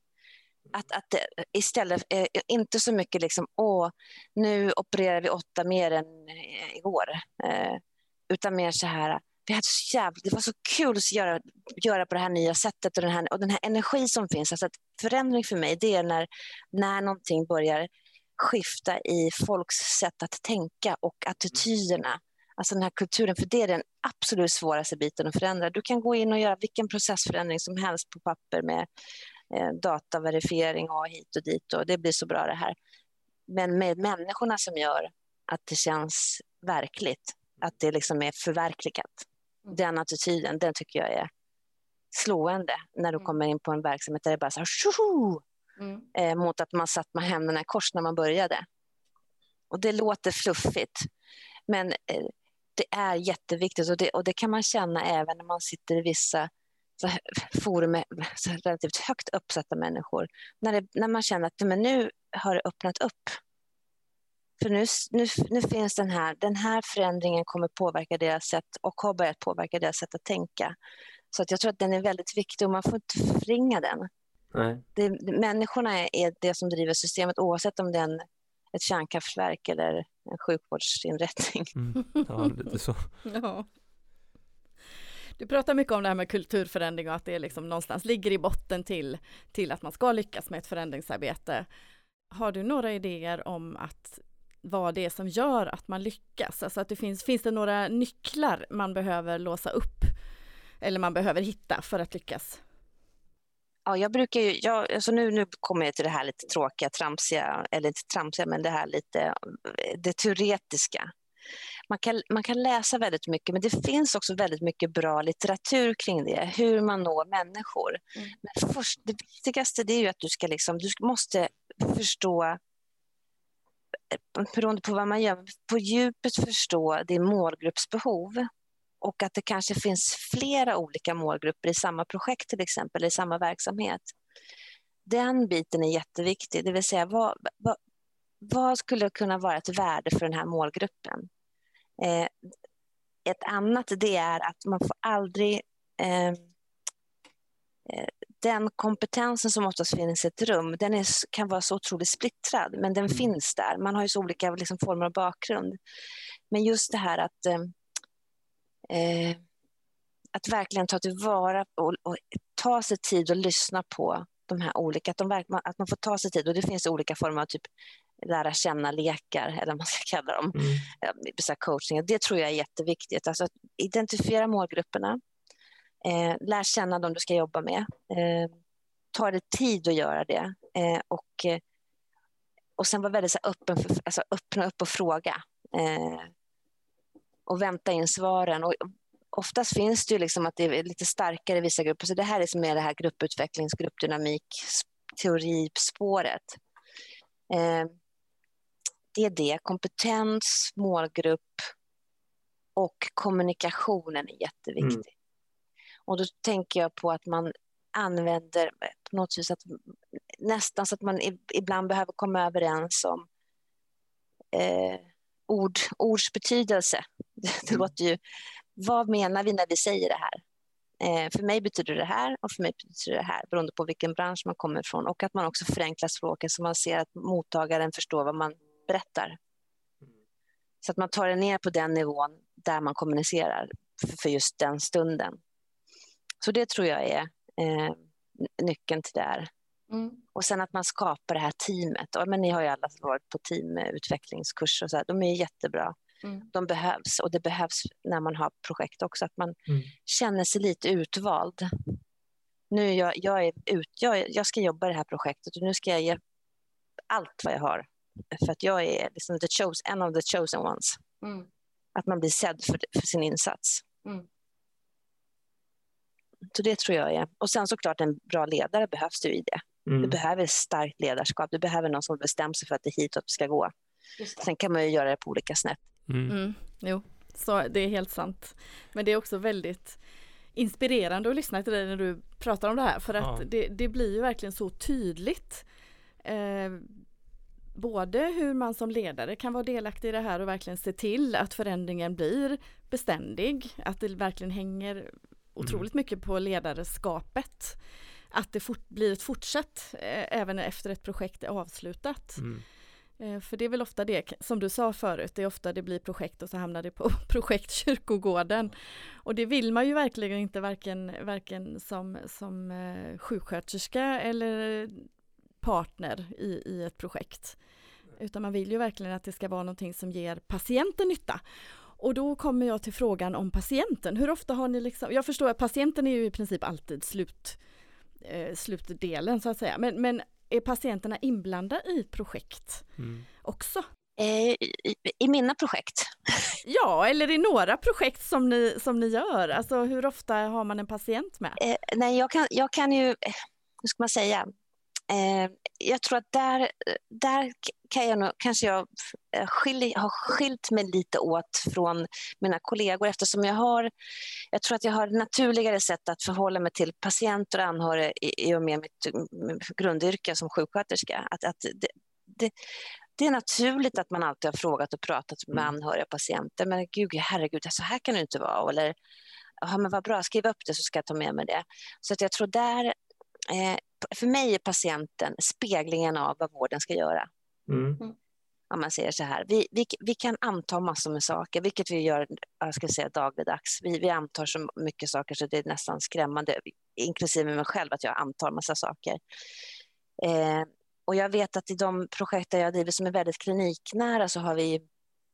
Att, att det, istället, eh, inte så mycket liksom, åh, nu opererar vi åtta mer än eh, igår. Eh, utan mer så här, vi hade så jävligt, det var så kul att göra, göra på det här nya sättet och den här, och den här energi som finns. Alltså att förändring för mig, det är när, när någonting börjar skifta i folks sätt att tänka och attityderna. Alltså den här kulturen, för det är den absolut svåraste biten att förändra. Du kan gå in och göra vilken processförändring som helst på papper med eh, dataverifiering och hit och dit, och det blir så bra det här. Men med människorna som gör att det känns verkligt, att det liksom är förverkligat. Den attityden, den tycker jag är slående när du Mm. kommer in på en verksamhet där det bara så här, tjoho! Mm. Eh, mot att man satt med händerna i kors när man började. Och det låter fluffigt, men eh, det är jätteviktigt, och det, och det kan man känna även när man sitter i vissa så här, forum med så här, relativt högt uppsatta människor. När, det, när man känner att men nu har det öppnat upp. För nu, nu, nu finns den här, den här förändringen kommer påverka deras sätt och har börjat påverka deras sätt att tänka. Så att jag tror att den är väldigt viktig och man får inte förringa den. Nej. Det, det, människorna är, är det som driver systemet, oavsett om det är en, ett kärnkraftverk eller en sjukvårdsinrättning. Mm. Ja, lite så. Ja. Du pratar mycket om det här med kulturförändring och att det liksom någonstans ligger i botten till, till att man ska lyckas med ett förändringsarbete. Har du några idéer om att vad det är som gör att man lyckas? Alltså att det finns, finns det några nycklar man behöver låsa upp eller man behöver hitta för att lyckas? Ja, jag brukar ju, jag, alltså nu, nu kommer jag till det här lite tråkiga, tramsiga, eller inte tramsiga, men det här lite, det teoretiska. Man kan, man kan läsa väldigt mycket, men det finns också väldigt mycket bra litteratur kring det, hur man når människor. Mm. Men först, det viktigaste det är ju att du ska liksom, du måste förstå, beroende på vad man gör, på djupet förstå din målgruppsbehov. Och att det kanske finns flera olika målgrupper i samma projekt till exempel, i samma verksamhet. Den biten är jätteviktig, det vill säga vad, vad, vad skulle kunna vara ett värde för den här målgruppen? Eh, ett annat det är att man får aldrig eh, eh, den kompetensen som oftast finns i ett rum, den är, kan vara så otroligt splittrad, men den mm. finns där. Man har ju så olika liksom, former av bakgrund. Men just det här att eh, Eh, att verkligen ta tillvara och, och ta sig tid och lyssna på de här olika, att, de verk, att man får ta sig tid, och det finns olika former av typ lära känna lekar eller vad man ska kalla dem, mm. så coaching, det tror jag är jätteviktigt, alltså att identifiera målgrupperna, eh, lär känna dem du ska jobba med, eh, ta dig tid att göra det, eh, och, och sen vara väldigt så öppen för, alltså öppna upp och fråga, eh, och vänta in svaren. Och oftast finns det ju liksom att det är lite starkare i vissa grupper. Så det här är som är det här grupputvecklings, gruppdynamik, teorispåret. Eh, det är det. Kompetens, målgrupp och kommunikationen är jätteviktig. Mm. Och då tänker jag på att man använder på något vis att nästan så att man ibland behöver komma överens om eh, ord, ords betydelse. Det låter ju, vad menar vi när vi säger det här? Eh, för mig betyder det här och för mig betyder det här, beroende på vilken bransch man kommer ifrån. Och att man också förenklar språket så man ser att mottagaren förstår vad man berättar. Så att man tar det ner på den nivån där man kommunicerar för, för just den stunden. Så det tror jag är eh, nyckeln till det här. Mm. Och sen att man skapar det här teamet. Ja, men ni har ju alla varit på teamutvecklingskurs och så här. De är jättebra. Mm. De behövs, och det behövs när man har projekt också, att man mm. känner sig lite utvald. nu är jag, jag, är ut, jag, jag ska jobba i det här projektet och nu ska jag ge allt vad jag har. För att jag är liksom the chosen, en av the chosen ones. Mm. Att man blir sedd för, för sin insats. Mm. Så det tror jag är. Och sen såklart en bra ledare behövs du i det. Mm. Du behöver starkt ledarskap. Du behöver någon som bestämmer sig för att det är hitåt vi ska gå. Sen kan man ju göra det på olika sätt. Mm. Mm, jo, så det är helt sant. Men det är också väldigt inspirerande att lyssna till dig när du pratar om det här. För att Ja. det, det blir ju verkligen så tydligt. Eh, både hur man som ledare kan vara delaktig i det här och verkligen se till att förändringen blir beständig. Att det verkligen hänger otroligt mycket på ledarskapet. Att det fort, blir ett fortsatt eh, även efter ett projekt är avslutat. Mm. Eh, för det är väl ofta det, som du sa förut, det är ofta det blir projekt och så hamnar det på projektkyrkogården. Och det vill man ju verkligen inte, varken, varken som, som eh, sjuksköterska eller partner i, i ett projekt. Utan man vill ju verkligen att det ska vara någonting som ger patienten nytta. Och då kommer jag till frågan om patienten. Hur ofta har ni liksom, jag förstår att patienten är ju i princip alltid slut, eh, slutdelen så att säga. Men, men är patienterna inblandade i projekt Mm. också? Eh, i, I mina projekt. Ja, eller i några projekt som ni, som ni gör. Alltså hur ofta har man en patient med? Eh, nej, jag kan, jag kan ju, hur ska man säga, eh, jag tror att där, där kan jag nog, kanske jag skilj, har skilt mig lite åt från mina kollegor eftersom jag har, jag tror att jag har ett naturligare sätt att förhålla mig till patienter och anhöriga i, i och med mitt grundyrke som sjuksköterska. Att, att det, det, det är naturligt att man alltid har frågat och pratat med anhöriga patienter, men gud, herregud, så här kan det inte vara. Eller, ja, men vad bra, skriv upp det så ska jag ta med mig det. Så att jag tror där, eh, för mig är patienten speglingen av vad vården ska göra. Mm. Om man säger så här, vi, vi, vi kan anta massor med saker, vilket vi gör, jag ska säga dagligdags. Vi, vi antar så mycket saker så det är nästan skrämmande, inklusive mig själv, att jag antar massa saker. Eh, och jag vet att i de projekt där jag driver som är väldigt kliniknära så har vi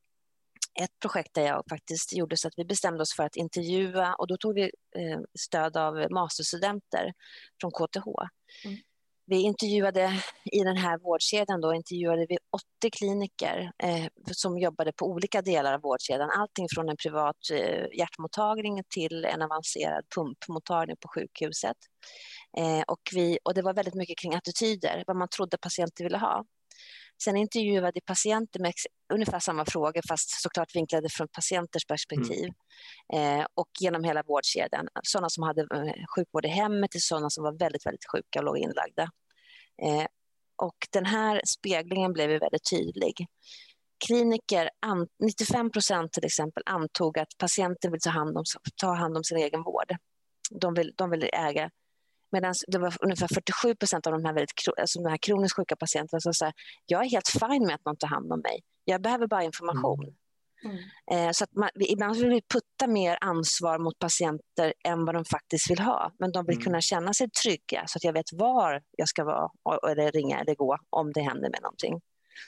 ett projekt där jag faktiskt gjorde så att vi bestämde oss för att intervjua, och då tog vi eh, stöd av masterstudenter från K T H. Mm. Vi intervjuade i den här vårdkedjan då, intervjuade vi åttio kliniker eh, som jobbade på olika delar av vårdkedjan. Allting från en privat eh, hjärtmottagning till en avancerad pumpmottagning på sjukhuset. Eh, och, vi, och det var väldigt mycket kring attityder, vad man trodde patienter ville ha. Sen intervjuade patienter med ungefär samma frågor fast såklart vinklade från patienters perspektiv. Mm. Eh, och genom hela vårdkedjan. Sådana som hade eh, sjukvård i hemmet till sådana som var väldigt, väldigt sjuka och låg inlagda. Eh, och den här speglingen blev ju väldigt tydlig. Kliniker, an, nittiofem procent till exempel, antog att patienter vill ta hand om, ta hand om sin egen vård. De vill, de vill äga. Medan det var ungefär fyrtiosju procent av de här, väldigt, alltså de här kroniskt sjuka patienterna som sa jag är helt fin med att någon tar hand om mig. Jag behöver bara information. Mm. Eh, så att man, ibland vill vi putta mer ansvar mot patienter än vad de faktiskt vill ha. Men de vill mm. kunna känna sig trygga så att jag vet var jag ska vara och, eller ringa eller gå om det händer med någonting.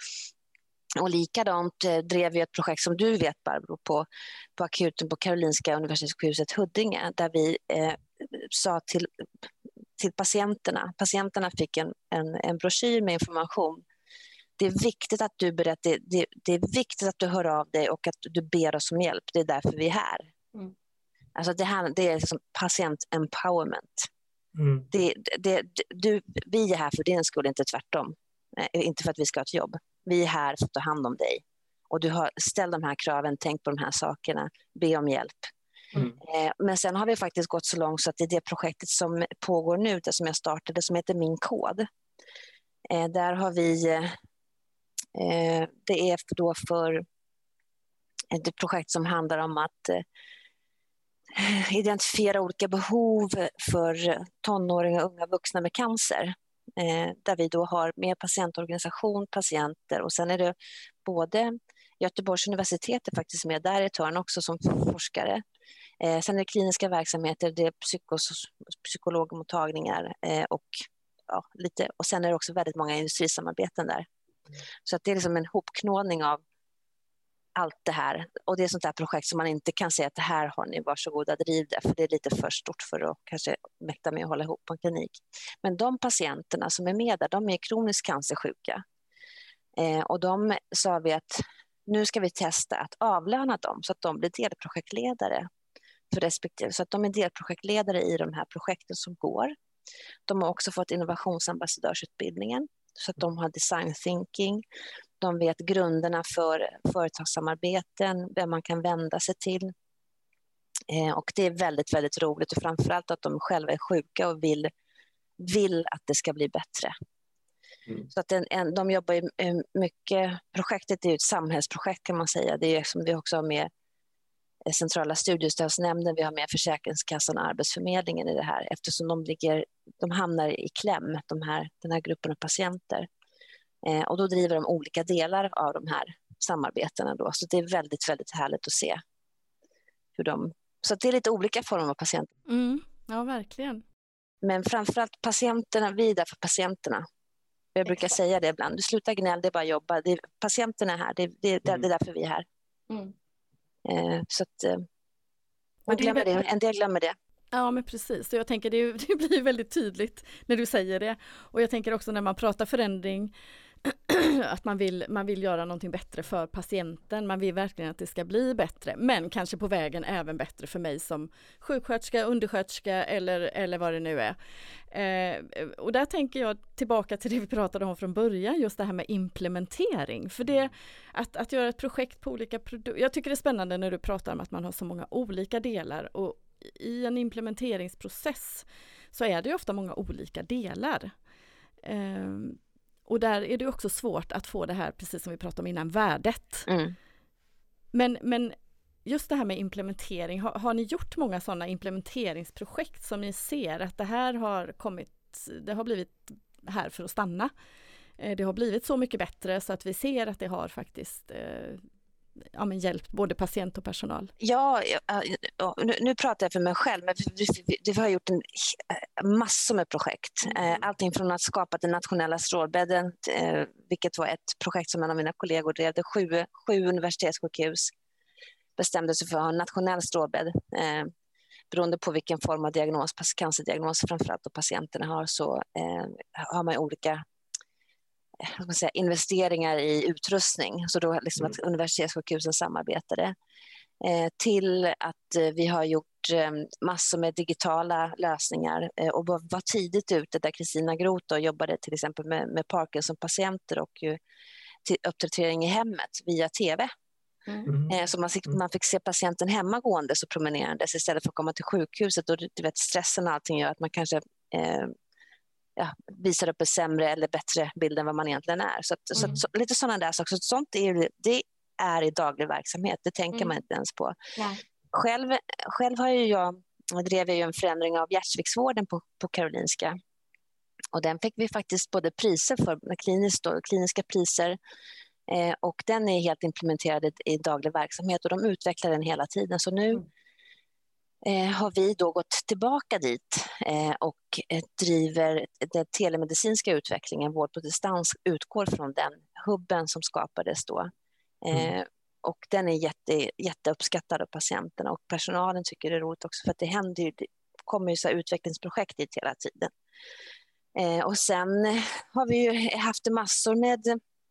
Och likadant eh, drev vi ett projekt som du vet, Barbro, på, på akuten på Karolinska Universitetssjukhuset Huddinge där vi eh, sa till till patienterna. Patienterna fick en, en, en broschyr med information. Det är viktigt att du berättar, det, det, det är viktigt att du hör av dig och att du ber oss om hjälp. Det är därför vi är här. Mm. Alltså det, här, det är liksom patient empowerment. Mm. Det, det, du, vi är här för din skull, inte tvärtom. Inte för att vi ska ha ett jobb. Vi är här för att ta hand om dig. Och du har ställt de här kraven, tänk på de här sakerna, be om hjälp. Mm. Men sen har vi faktiskt gått så långt så att i det projektet som pågår nu, det som jag startade som heter Min kod, där har vi, det är då för ett projekt som handlar om att identifiera olika behov för tonåringar och unga vuxna med cancer. Där vi då har med patientorganisation, patienter och sen är det både Göteborgs universitet är faktiskt med där ett hörn också som forskare. Eh, sen är det kliniska verksamheter, det är psykos- psykologmottagningar eh, och, ja, lite, och sen är det också väldigt många industrisamarbeten där. Mm. Så att det är liksom en hopknådning av allt det här. Och det är sånt där projekt som man inte kan säga att det här har ni, varsågoda, driv det, för det är lite för stort för att kanske mäkta med att hålla ihop på en klinik. Men de patienterna som är med där, de är kroniskt cancersjuka. Eh, och de sa vi att nu ska vi testa att avlöna dem så att de blir delprojektledare för respektive, så att de är delprojektledare i de här projekten som går. De har också fått innovationsambassadörsutbildningen så att de har design thinking. De vet grunderna för företagssamarbeten, vem man kan vända sig till. Eh, och det är väldigt, väldigt roligt och framförallt att de själva är sjuka och vill, vill att det ska bli bättre. Mm. Så att en, en, de jobbar ju mycket, projektet är ju ett samhällsprojekt kan man säga. Det är som vi också har med centrala studiestödsnämnden, vi har med Försäkringskassan och Arbetsförmedlingen i det här, eftersom de, ligger, de hamnar i kläm, de här, den här gruppen av patienter. Eh, och då driver de olika delar av de här samarbetena då. Så det är väldigt, väldigt härligt att se hur de... Så det är lite olika former av patienter. Mm, ja, verkligen. Men framförallt patienterna, vi är där för patienterna. Jag brukar Exakt. säga det ibland, du slutar gnäll, det är bara jobba. Det är, patienterna är här, det, det, det, mm. det är därför vi är här. Mm. Eh, så att eh, man glömmer det, en del glömmer det. Ja, men precis. Så jag tänker det, det blir väldigt tydligt när du säger det. Och jag tänker också när man pratar förändring att man vill, man vill göra någonting bättre för patienten. Man vill verkligen att det ska bli bättre. Men kanske på vägen även bättre för mig som sjuksköterska, undersköterska eller, eller vad det nu är. Eh, och där tänker jag tillbaka till det vi pratade om från början. Just det här med implementering. För det, att, att göra ett projekt på olika produkter. Jag tycker det är spännande när du pratar om att man har så många olika delar. Och i en implementeringsprocess så är det ju ofta många olika delar. Eh, Och där är det också svårt att få det här, precis som vi pratade om innan, värdet. Mm. Men, men just det här med implementering, har, har ni gjort många sådana implementeringsprojekt som ni ser att det här har kommit, det har blivit här för att stanna? Det har blivit så mycket bättre så att vi ser att det har faktiskt eh, ja, men hjälpt både patient och personal. Ja, ja nu, nu pratar jag för mig själv, men vi, vi, vi har gjort en massor med projekt. Mm. Allting från att skapa den nationella strålbädden, eh, vilket var ett projekt som en av mina kollegor drev. Det sju, sju universitetssjukhus bestämde sig för att ha en nationell strålbädd. Eh, beroende på vilken form av diagnos, cancerdiagnos framförallt och patienterna har, så eh, har man olika man säga, investeringar i utrustning. Så då liksom att universitetssjukhusen samarbetade. Eh, till att eh, vi har gjort eh, massor med digitala lösningar eh, och var tidigt ute där Kristina Groth jobbade till exempel med, med Parkinson-patienter och ju, till uppdatering i hemmet via tv. Mm. Eh, så man fick, man fick se patienten hemma gåendes och promenerandes istället för att komma till sjukhuset. Och du vet, stressen och allting gör att man kanske eh, ja, visar upp en sämre eller bättre bild än vad man egentligen är. Så, att, mm. så, så lite sådana där saker. Så sånt är, det är i daglig verksamhet. Det tänker mm. man inte ens på. Ja. Själv, själv har ju jag, drev jag ju en förändring av hjärtsviktsvården på, på Karolinska. Och den fick vi faktiskt både priser för, kliniskt och, kliniska priser. Eh, och den är helt implementerad i, i daglig verksamhet. Och de utvecklar den hela tiden. Så nu mm. Eh, har vi då gått tillbaka dit eh, och eh, driver den telemedicinska utvecklingen. Vård på distans utgår från den hubben som skapades då. Eh, mm. Och den är jätte, jätteuppskattad av patienterna och personalen tycker det är roligt också för att det händer ju, det kommer ju så här utvecklingsprojekt dit hela tiden. Eh, och sen har vi ju haft massor med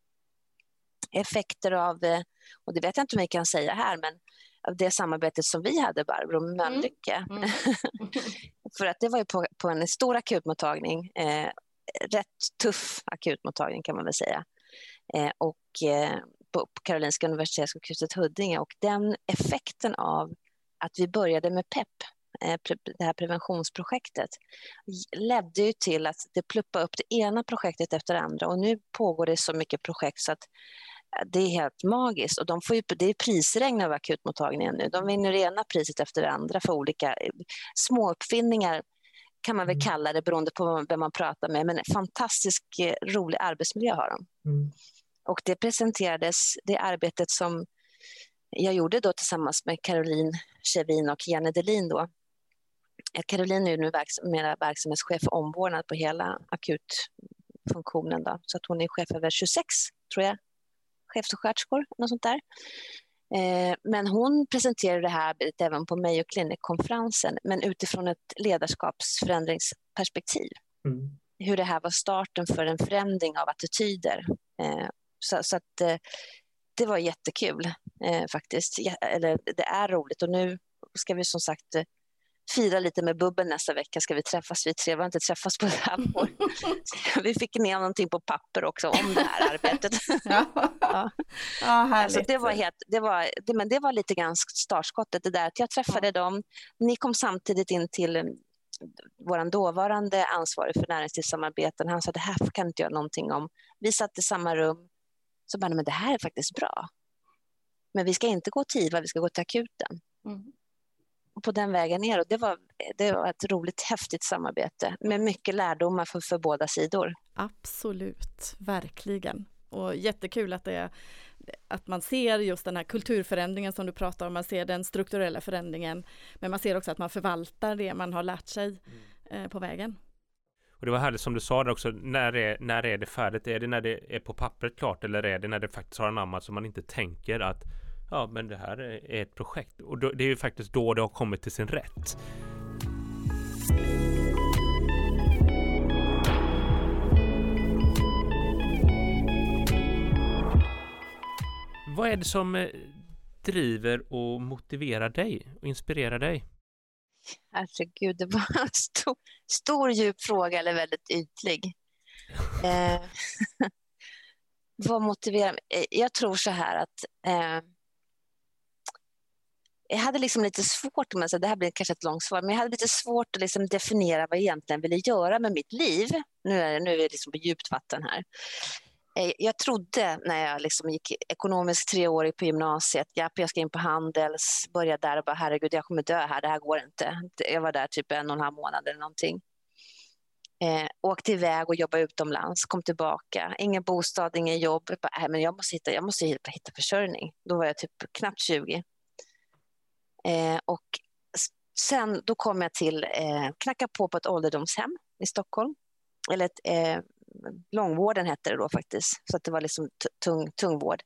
effekter av, och det vet jag inte om vi kan säga här, men av det samarbetet som vi hade, Barbro, med Mölnlycke. Mm. Mm. För att det var ju på, på en stor akutmottagning, eh, rätt tuff akutmottagning kan man väl säga. Eh, och eh, på, på Karolinska universitetssjukhuset Huddinge, och den effekten av att vi började med P E P, eh, pre, det här preventionsprojektet, ledde ju till att det pluppade upp det ena projektet efter det andra, och nu pågår det så mycket projekt så att det är helt magiskt, och de får ju, det är prisregn av akutmottagningen nu. De vinner det ena priset efter det andra för olika små uppfinningar, kan man väl kalla det beroende på vem man pratar med, men en fantastisk rolig arbetsmiljö har de. Mm. Och det presenterades, det arbetet som jag gjorde då tillsammans med Caroline Kjevin och Janne Delin då. Caroline är ju nu verksam, mera verksamhetschef för omvårdnad på hela akutfunktionen då, så att hon är chef över tjugosex, tror jag, chefsjuksköterskor, något sånt där. Eh, men hon presenterade det här arbetet även på Mayo Clinic-konferensen, men utifrån ett ledarskapsförändringsperspektiv. Mm. Hur det här var starten för en förändring av attityder. Eh, så, så att eh, det var jättekul eh, faktiskt. Ja, eller det är roligt, och nu ska vi som sagt eh, fira lite med bubbel. Nästa vecka ska vi träffas, vi tre. Vi har inte träffats på ett halvår. Vi fick ner någonting på papper också om det här arbetet. Ja, ja. Ja, härligt. Så det var helt, det var, det, men det var lite grann startskottet, det där att jag träffade ja. dem. Ni kom samtidigt in till vår dåvarande ansvarig för näringslivssamarbeten. Han sa, det här kan inte göra någonting om. Vi satt i samma rum. Så bara, men det här är faktiskt bra. Men vi ska inte gå till I V A, vi ska gå till akuten. Mm. Och på den vägen ner. Och det var, det var ett roligt, häftigt samarbete. Med mycket lärdomar för, för båda sidor. Absolut, verkligen. Och jättekul att, det är, att man ser just den här kulturförändringen som du pratar om. Man ser den strukturella förändringen. Men man ser också att man förvaltar det man har lärt sig mm. eh, på vägen. Och det var härligt som du sa där också, när är, när är det färdigt? Är det när det är på pappret klart, eller är det när det faktiskt har anammat så man inte tänker att ja, men det här är ett projekt? Och då, det är ju faktiskt då det har kommit till sin rätt. Vad är det som driver och motiverar dig och inspirerar dig? Herregud, det var en stor, stor djup fråga, eller väldigt ytlig. Eh, vad motiverar mig? Jag tror så här att eh, jag hade liksom lite svårt, om jag säger, det här blir kanske ett långt svar, men jag hade lite svårt att liksom definiera vad jag egentligen ville göra med mitt liv. Nu är det, nu är det liksom på djupt vatten här. Jag trodde när jag liksom gick ekonomiskt treårig på gymnasiet, ja, jag ska in på Handels, började där och bara, herregud, jag kommer dö här, det här går inte. Jag var där typ en och en halv månad eller någonting. Eh, åkte iväg och jobbade utomlands, kom tillbaka, ingen bostad, ingen jobb. Jag bara, äh, men jag måste hitta, jag måste hitta, hitta försörjning. Då var jag typ knappt tjugo. Eh, och sen då kom jag till, eh, knacka på på ett ålderdomshem i Stockholm. Eller ett... Eh, långvården hette det då faktiskt, så att det var liksom tung, tung vård.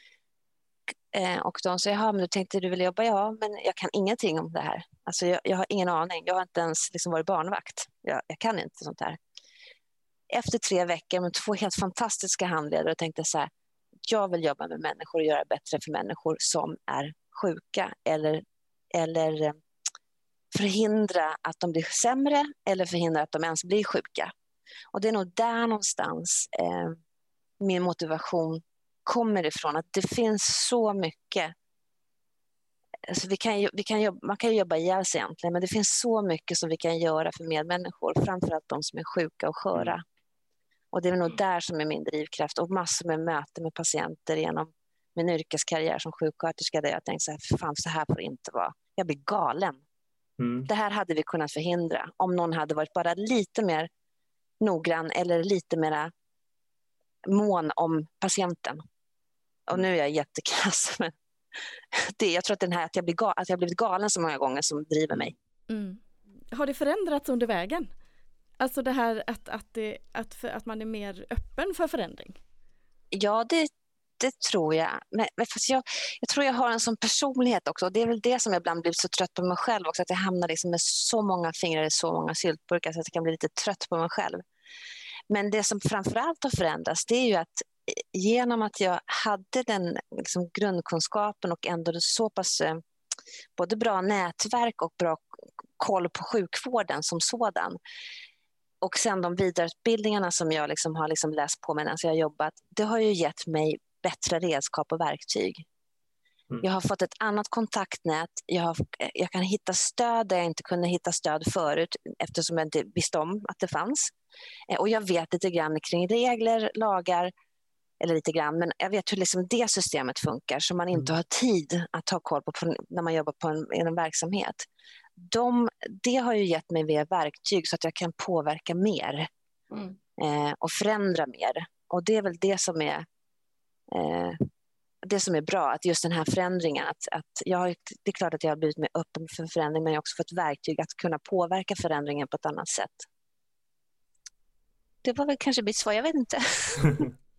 Eh, och de sa, ja, men du tänkte du vill jobba? Ja, men jag kan ingenting om det här. Alltså jag, jag har ingen aning, jag har inte ens liksom varit barnvakt. Jag, jag kan inte sånt här. Efter tre veckor med två helt fantastiska handledare tänkte jag så här, jag vill jobba med människor och göra bättre för människor som är sjuka, eller, eller förhindra att de blir sämre, eller förhindra att de ens blir sjuka. Och det är nog där någonstans eh, min motivation kommer ifrån. Att det finns så mycket. Alltså vi kan, vi kan jobba, man kan jobba ihjäl sig egentligen, men det finns så mycket som vi kan göra för medmänniskor. Framförallt de som är sjuka och sköra. Mm. Och det är nog där som är min drivkraft. Och massor med möten med patienter genom min yrkeskarriär som sjuksköterska. Där jag tänkte så här, fan, så här får det inte vara. Jag blir galen. Mm. Det här hade vi kunnat förhindra om någon hade varit bara lite mer noggrann eller lite mer mån om patienten. Och nu är jag jättekass, men det, jag tror att, den här, att, jag blir gal, att jag blivit galen så många gånger som driver mig. Mm. Har det förändrats under vägen? Alltså det här att, att, det, att, för, att man är mer öppen för förändring? Ja, det, det tror jag. Men, men fast jag, jag tror jag har en sån personlighet också. Det är väl det som jag ibland blir så trött på mig själv också. Att jag hamnar liksom med så många fingrar i så många syltburkar så att jag kan bli lite trött på mig själv. Men det som framförallt har förändrats, det är ju att genom att jag hade den liksom grundkunskapen och ändå så pass eh, både bra nätverk och bra koll på sjukvården som sådan. Och sen de vidareutbildningarna som jag liksom har liksom läst på medan jag har jobbat, det har ju gett mig bättre redskap och verktyg. Mm. Jag har fått ett annat kontaktnät. Jag, har, jag kan hitta stöd där jag inte kunde hitta stöd förut eftersom jag inte visste om att det fanns. Och jag vet lite grann kring regler, lagar, eller lite grann, men jag vet hur liksom det systemet funkar så man inte har tid att ta koll på, på när man jobbar på en, i en verksamhet. De, det har ju gett mig mer verktyg så att jag kan påverka mer mm. eh, och förändra mer. Och det är väl det som är eh, det som är bra, att just den här förändringen, att, att jag har, det är klart att jag har blivit mer öppen för förändring, men jag har också fått verktyg att kunna påverka förändringen på ett annat sätt. Det var väl kanske mitt svar, jag vet inte.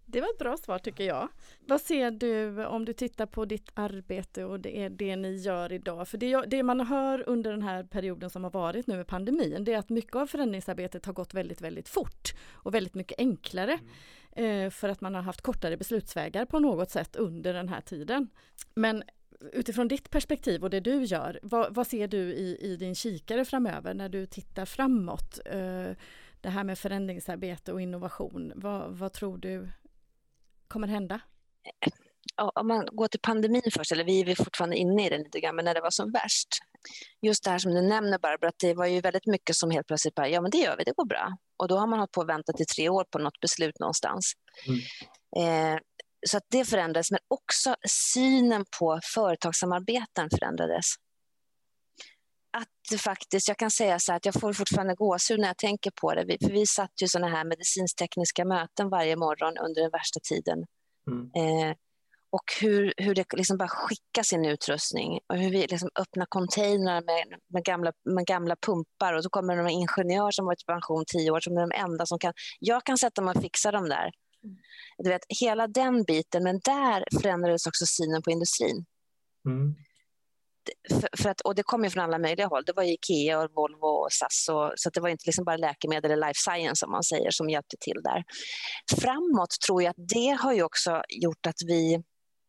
Det var ett bra svar tycker jag. Vad ser du om du tittar på ditt arbete och det är det ni gör idag? För det, det man hör under den här perioden som har varit nu med pandemin, det är att mycket av förändringsarbetet har gått väldigt, väldigt fort och väldigt mycket enklare. Mm. Eh, för att man har haft kortare beslutsvägar på något sätt under den här tiden. Men utifrån ditt perspektiv och det du gör, vad, vad ser du i, i din kikare framöver när du tittar framåt? Eh, det här med förändringsarbete och innovation, vad, vad tror du kommer hända? Om man går till pandemin först, eller vi är fortfarande inne i den lite grann, men när det var som värst. Just det här som du nämner Barbara, att det var ju väldigt mycket som helt plötsligt bara, ja men det gör vi, det går bra. Och då har man hållit på att vänta till tre år på något beslut någonstans. Mm. Eh, så att det förändrades, men också synen på företagssamarbeten förändrades. Att det faktiskt, jag kan säga så här att jag får fortfarande gåshud när jag tänker på det. För vi satt ju sådana här medicinsk-tekniska möten varje morgon under den värsta tiden. Mm. Eh, och hur, hur det liksom bara skickar sin utrustning. Och hur vi liksom öppnar containrar med, med, gamla, med gamla pumpar. Och så kommer det en ingenjör som varit i pension tio år som är de enda som kan. Jag kan sätta mig och fixa dem där. Mm. Du vet, hela den biten. Men där förändrades också synen på industrin. Mm. För, för att, och det kom ju från alla möjliga håll. Det var Ikea och Volvo och S A S. Och, så att det var inte liksom bara läkemedel eller life science som man säger som hjälpte till där. Framåt tror jag att det har ju också gjort att vi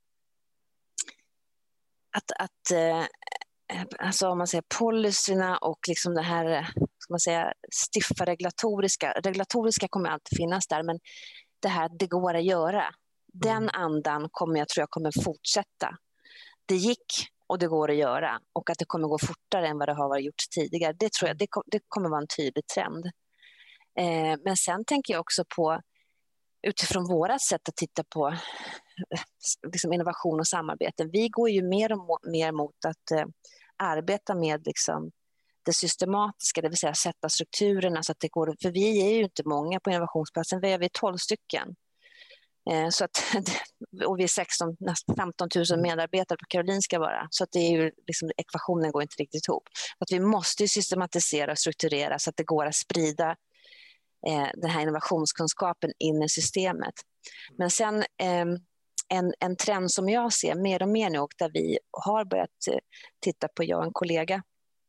att, att eh, alltså om man säger policyerna och liksom det här ska man säga, stiffa regulatoriska regulatoriska kommer alltid finnas där, men det här det går att göra. Den andan kommer jag tror jag kommer fortsätta. Det gick och det går att göra och att det kommer gå fortare än vad det har varit gjort tidigare. Det tror jag det, kom, det kommer vara en tydlig trend. Eh, men sen tänker jag också på utifrån vårat sätt att titta på liksom innovation och samarbete. Vi går ju mer och mer mot att eh, arbeta med liksom, det systematiska, det vill säga sätta strukturerna så att det går. För vi är ju inte många på innovationsplatsen, vi är vi tolv stycken. Så att, och vi är sexton, nästan femton tusen medarbetare på Karolinska bara. Så att det är ju, liksom, ekvationen går inte riktigt ihop. Att vi måste systematisera och strukturera så att det går att sprida eh, den här innovationskunskapen in i systemet. Men sen eh, en, en trend som jag ser mer och mer nu och där vi har börjat eh, titta på, jag och en kollega,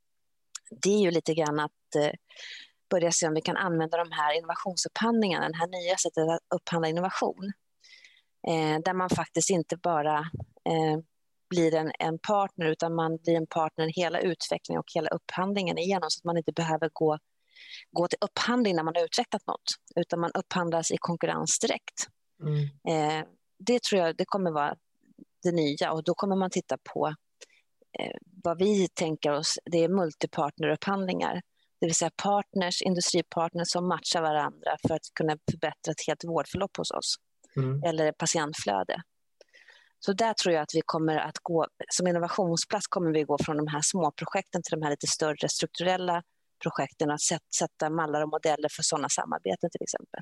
det är ju lite grann att eh, börja se om vi kan använda de här innovationsupphandlingarna, den här nya sättet att upphandla innovation. Eh, där man faktiskt inte bara eh, blir en, en partner utan man blir en partner i hela utvecklingen och hela upphandlingen igenom så att man inte behöver gå, gå till upphandling när man har utvecklat något utan man upphandlas i konkurrens direkt. Mm. Eh, det tror jag det kommer vara det nya och då kommer man titta på eh, vad vi tänker oss, det är multipartnerupphandlingar. Det vill säga partners, industripartners som matchar varandra för att kunna förbättra ett helt vårdförlopp hos oss. Mm. Eller patientflöde. Så där tror jag att vi kommer att gå, som innovationsplats kommer vi gå från de här små projekten till de här lite större strukturella projekten och att sätta mallar och modeller för sådana samarbeten till exempel.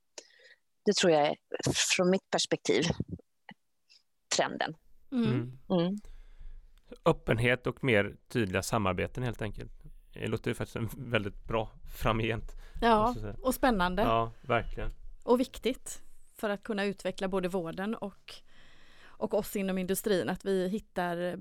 Det tror jag är från mitt perspektiv trenden. Mm. Mm. Öppenhet och mer tydliga samarbeten helt enkelt. Det låter ju faktiskt väldigt bra framgent. Ja, och spännande. Ja, verkligen. Och viktigt för att kunna utveckla både vården och, och oss inom industrin. Att vi hittar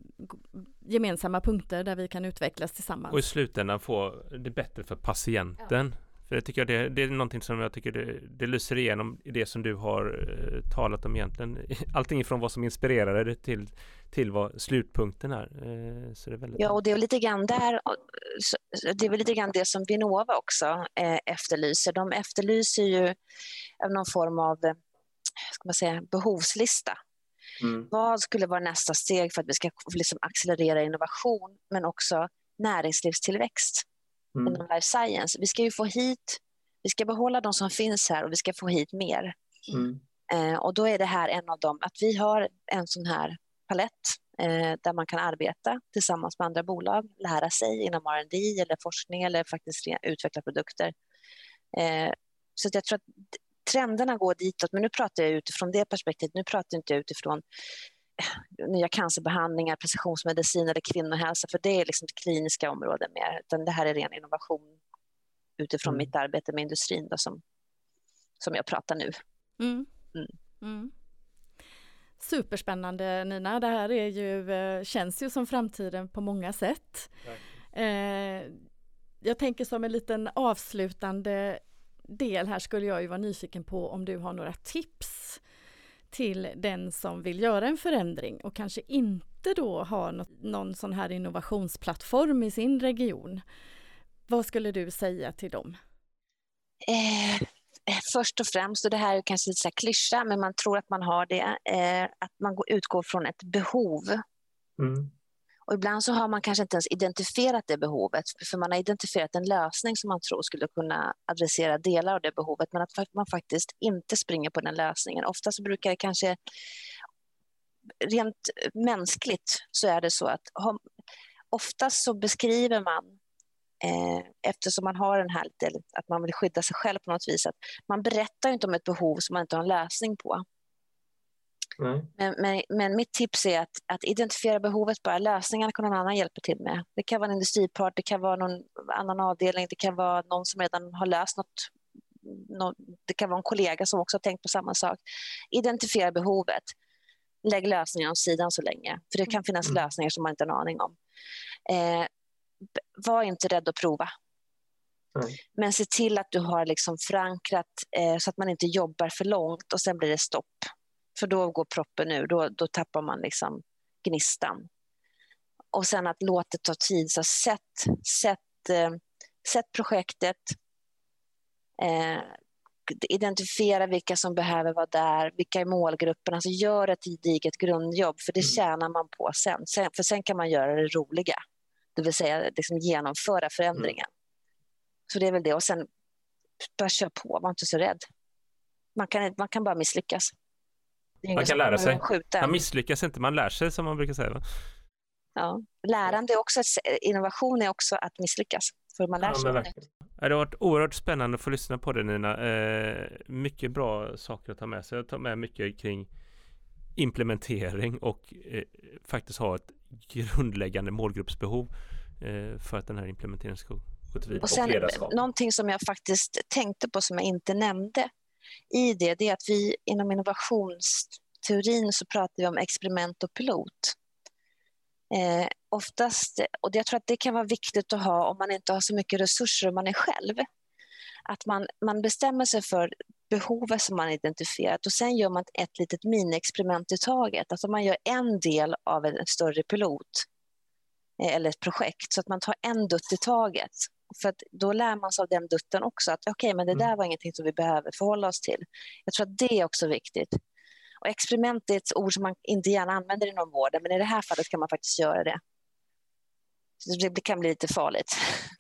gemensamma punkter där vi kan utvecklas tillsammans. Och i slutändan få det bättre för patienten. Ja. För jag tycker det, det är någonting som jag tycker det, det lyser igenom i det som du har eh, talat om egentligen. Allting ifrån vad som inspirerar det till, till vad slutpunkten är. Eh, så det är väldigt ja, och det är lite grann där, det är väl lite grann det som Vinnova också eh, efterlyser. De efterlyser ju någon form av ska man säga, behovslista. Mm. Vad skulle vara nästa steg för att vi ska liksom accelerera innovation men också näringslivstillväxt? Mm. Inom life science. Vi ska ju få hit, vi ska behålla de som finns här och vi ska få hit mer. Mm. Eh, och då är det här en av dem, att vi har en sån här palett eh, där man kan arbeta tillsammans med andra bolag, lära sig inom R and D eller forskning eller faktiskt utveckla produkter. Eh, så att jag tror att trenderna går ditåt, men nu pratar jag utifrån det perspektivet, nu pratar jag inte utifrån nya cancerbehandlingar, precisionsmedicin eller kvinnohälsa, för det är liksom det kliniska området mer, utan det här är ren innovation utifrån mm. mitt arbete med industrin då, som, som jag pratar nu. Mm. Mm. Mm. Superspännande, Nina. Det här är ju, känns ju som framtiden på många sätt. Eh, jag tänker som en liten avslutande del här skulle jag ju vara nyfiken på om du har några tips till den som vill göra en förändring och kanske inte då har något, någon sån här innovationsplattform i sin region. Vad skulle du säga till dem? Eh, först och främst, och det här är kanske lite så här klyscha, men man tror att man har det, eh, att man går, utgår från ett behov. Mm. Och ibland så har man kanske inte ens identifierat det behovet, för man har identifierat en lösning som man tror skulle kunna adressera delar av det behovet, men att man faktiskt inte springer på den lösningen. Ofta så brukar det kanske, rent mänskligt så är det så att oftast så beskriver man, eh, eftersom man har den här, att man vill skydda sig själv på något vis, att man berättar inte om ett behov som man inte har en lösning på. Mm. Men, men, men mitt tips är att, att identifiera behovet, bara lösningarna kan någon annan hjälpa till med. Det kan vara en industripart, det kan vara någon annan avdelning, det kan vara någon som redan har löst något, något det kan vara en kollega som också har tänkt på samma sak. Identifiera behovet, lägg lösningen åt sidan så länge, för det kan finnas Mm. lösningar som man inte har en aning om. Eh, var inte rädd att prova. Mm. Men se till att du har liksom förankrat eh, så att man inte jobbar för långt och sen blir det stopp. För då går proppen ur, då, då tappar man liksom gnistan. Och sen att låta det ta tid, så sätt, sätt, eh, sätt projektet, eh, identifiera vilka som behöver vara där, vilka är målgrupperna, alltså gör ett gediget grundjobb, för det tjänar man på sen. sen. För sen kan man göra det roliga, det vill säga liksom genomföra förändringen. Mm. Så det är väl det, och sen bara kör på, var inte så rädd. Man kan, man kan bara misslyckas. Man kan lära sig. Skjuta. Man misslyckas inte, man lär sig, som man brukar säga. Va? Ja. Lärande är också, innovation är också att misslyckas. För man lär Ja, sig. Det har varit oerhört spännande att få lyssna på det, Nina. Eh, mycket bra saker att ta med sig. Jag tar med mycket kring implementering och eh, faktiskt ha ett grundläggande målgruppsbehov eh, för att den här implementeringen ska gå till vidare. Och sen och någonting som jag faktiskt tänkte på som jag inte nämnde i det, det är att vi inom innovationsteorin så pratar vi om experiment och pilot. Eh, oftast, och jag tror att det kan vara viktigt att ha om man inte har så mycket resurser och man är själv. Att man, man bestämmer sig för behovet som man identifierat och sen gör man ett litet mini-experiment i taget. Alltså man gör en del av en större pilot eh, eller ett projekt, så att man tar en dutt i taget. För att då lär man sig av den dutten också att okej, okay, men det där var ingenting som vi behöver förhålla oss till. Jag tror att det är också viktigt. Och experiment är ett ord som man inte gärna använder inom vården, men i det här fallet kan man faktiskt göra det. Så det kan bli lite farligt.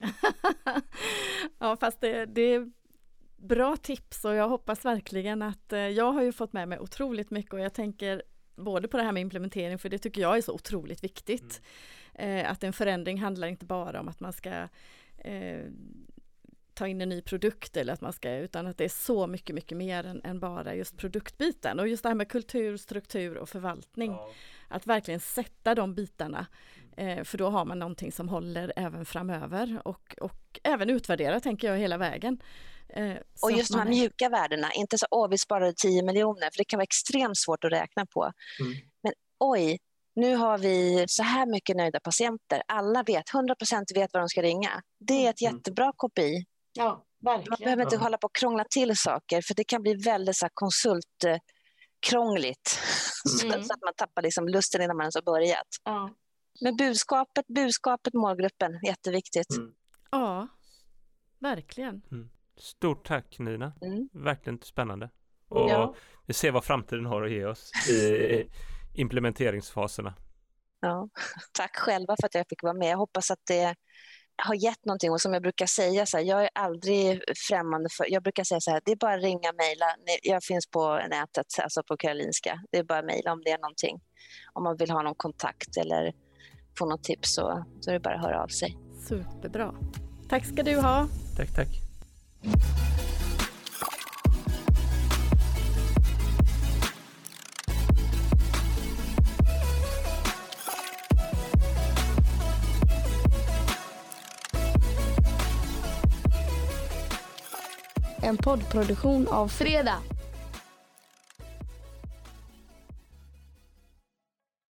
Ja, fast det, det är bra tips och jag hoppas verkligen att jag har ju fått med mig otroligt mycket, och jag tänker både på det här med implementering, för det tycker jag är så otroligt viktigt. Mm. Eh, att en förändring handlar inte bara om att man ska eh, ta in en ny produkt eller att man ska, utan att det är så mycket, mycket mer än, än bara just produktbiten. Och just det här med kultur, struktur och förvaltning. Ja. Att verkligen sätta de bitarna. Eh, för då har man någonting som håller även framöver. Och, och även utvärdera, tänker jag, hela vägen. Eh, och just de här är... mjuka värdena. Inte så, åh, vi sparade tio miljoner. För det kan vara extremt svårt att räkna på. Mm. Men oj, nu har vi så här mycket nöjda patienter. Alla vet, hundra procent vet vad de ska ringa. Det är ett mm. jättebra K P I. Ja, verkligen. Man behöver inte ja. hålla på och krångla till saker, för det kan bli väldigt så här konsultkrångligt. Mm. Så att man tappar liksom lusten innan man ens har börjat. Ja. Men budskapet, budskapet, målgruppen, jätteviktigt. Mm. Ja, verkligen. Mm. Stort tack, Nina. Mm. Verkligen spännande. Och ja. vi ser vad framtiden har att ge oss i implementeringsfaserna. Ja, tack själva för att jag fick vara med. Jag hoppas att det har gett någonting, och som jag brukar säga så här, jag är aldrig främmande för, jag brukar säga så här, det är bara att ringa, mejla, jag finns på nätet, alltså på Karolinska, det är bara att mejla om det är någonting, om man vill ha någon kontakt eller få något tips, så, så är det bara att höra av sig. Superbra, tack ska du ha. Tack, tack. En poddproduktion av Fredag.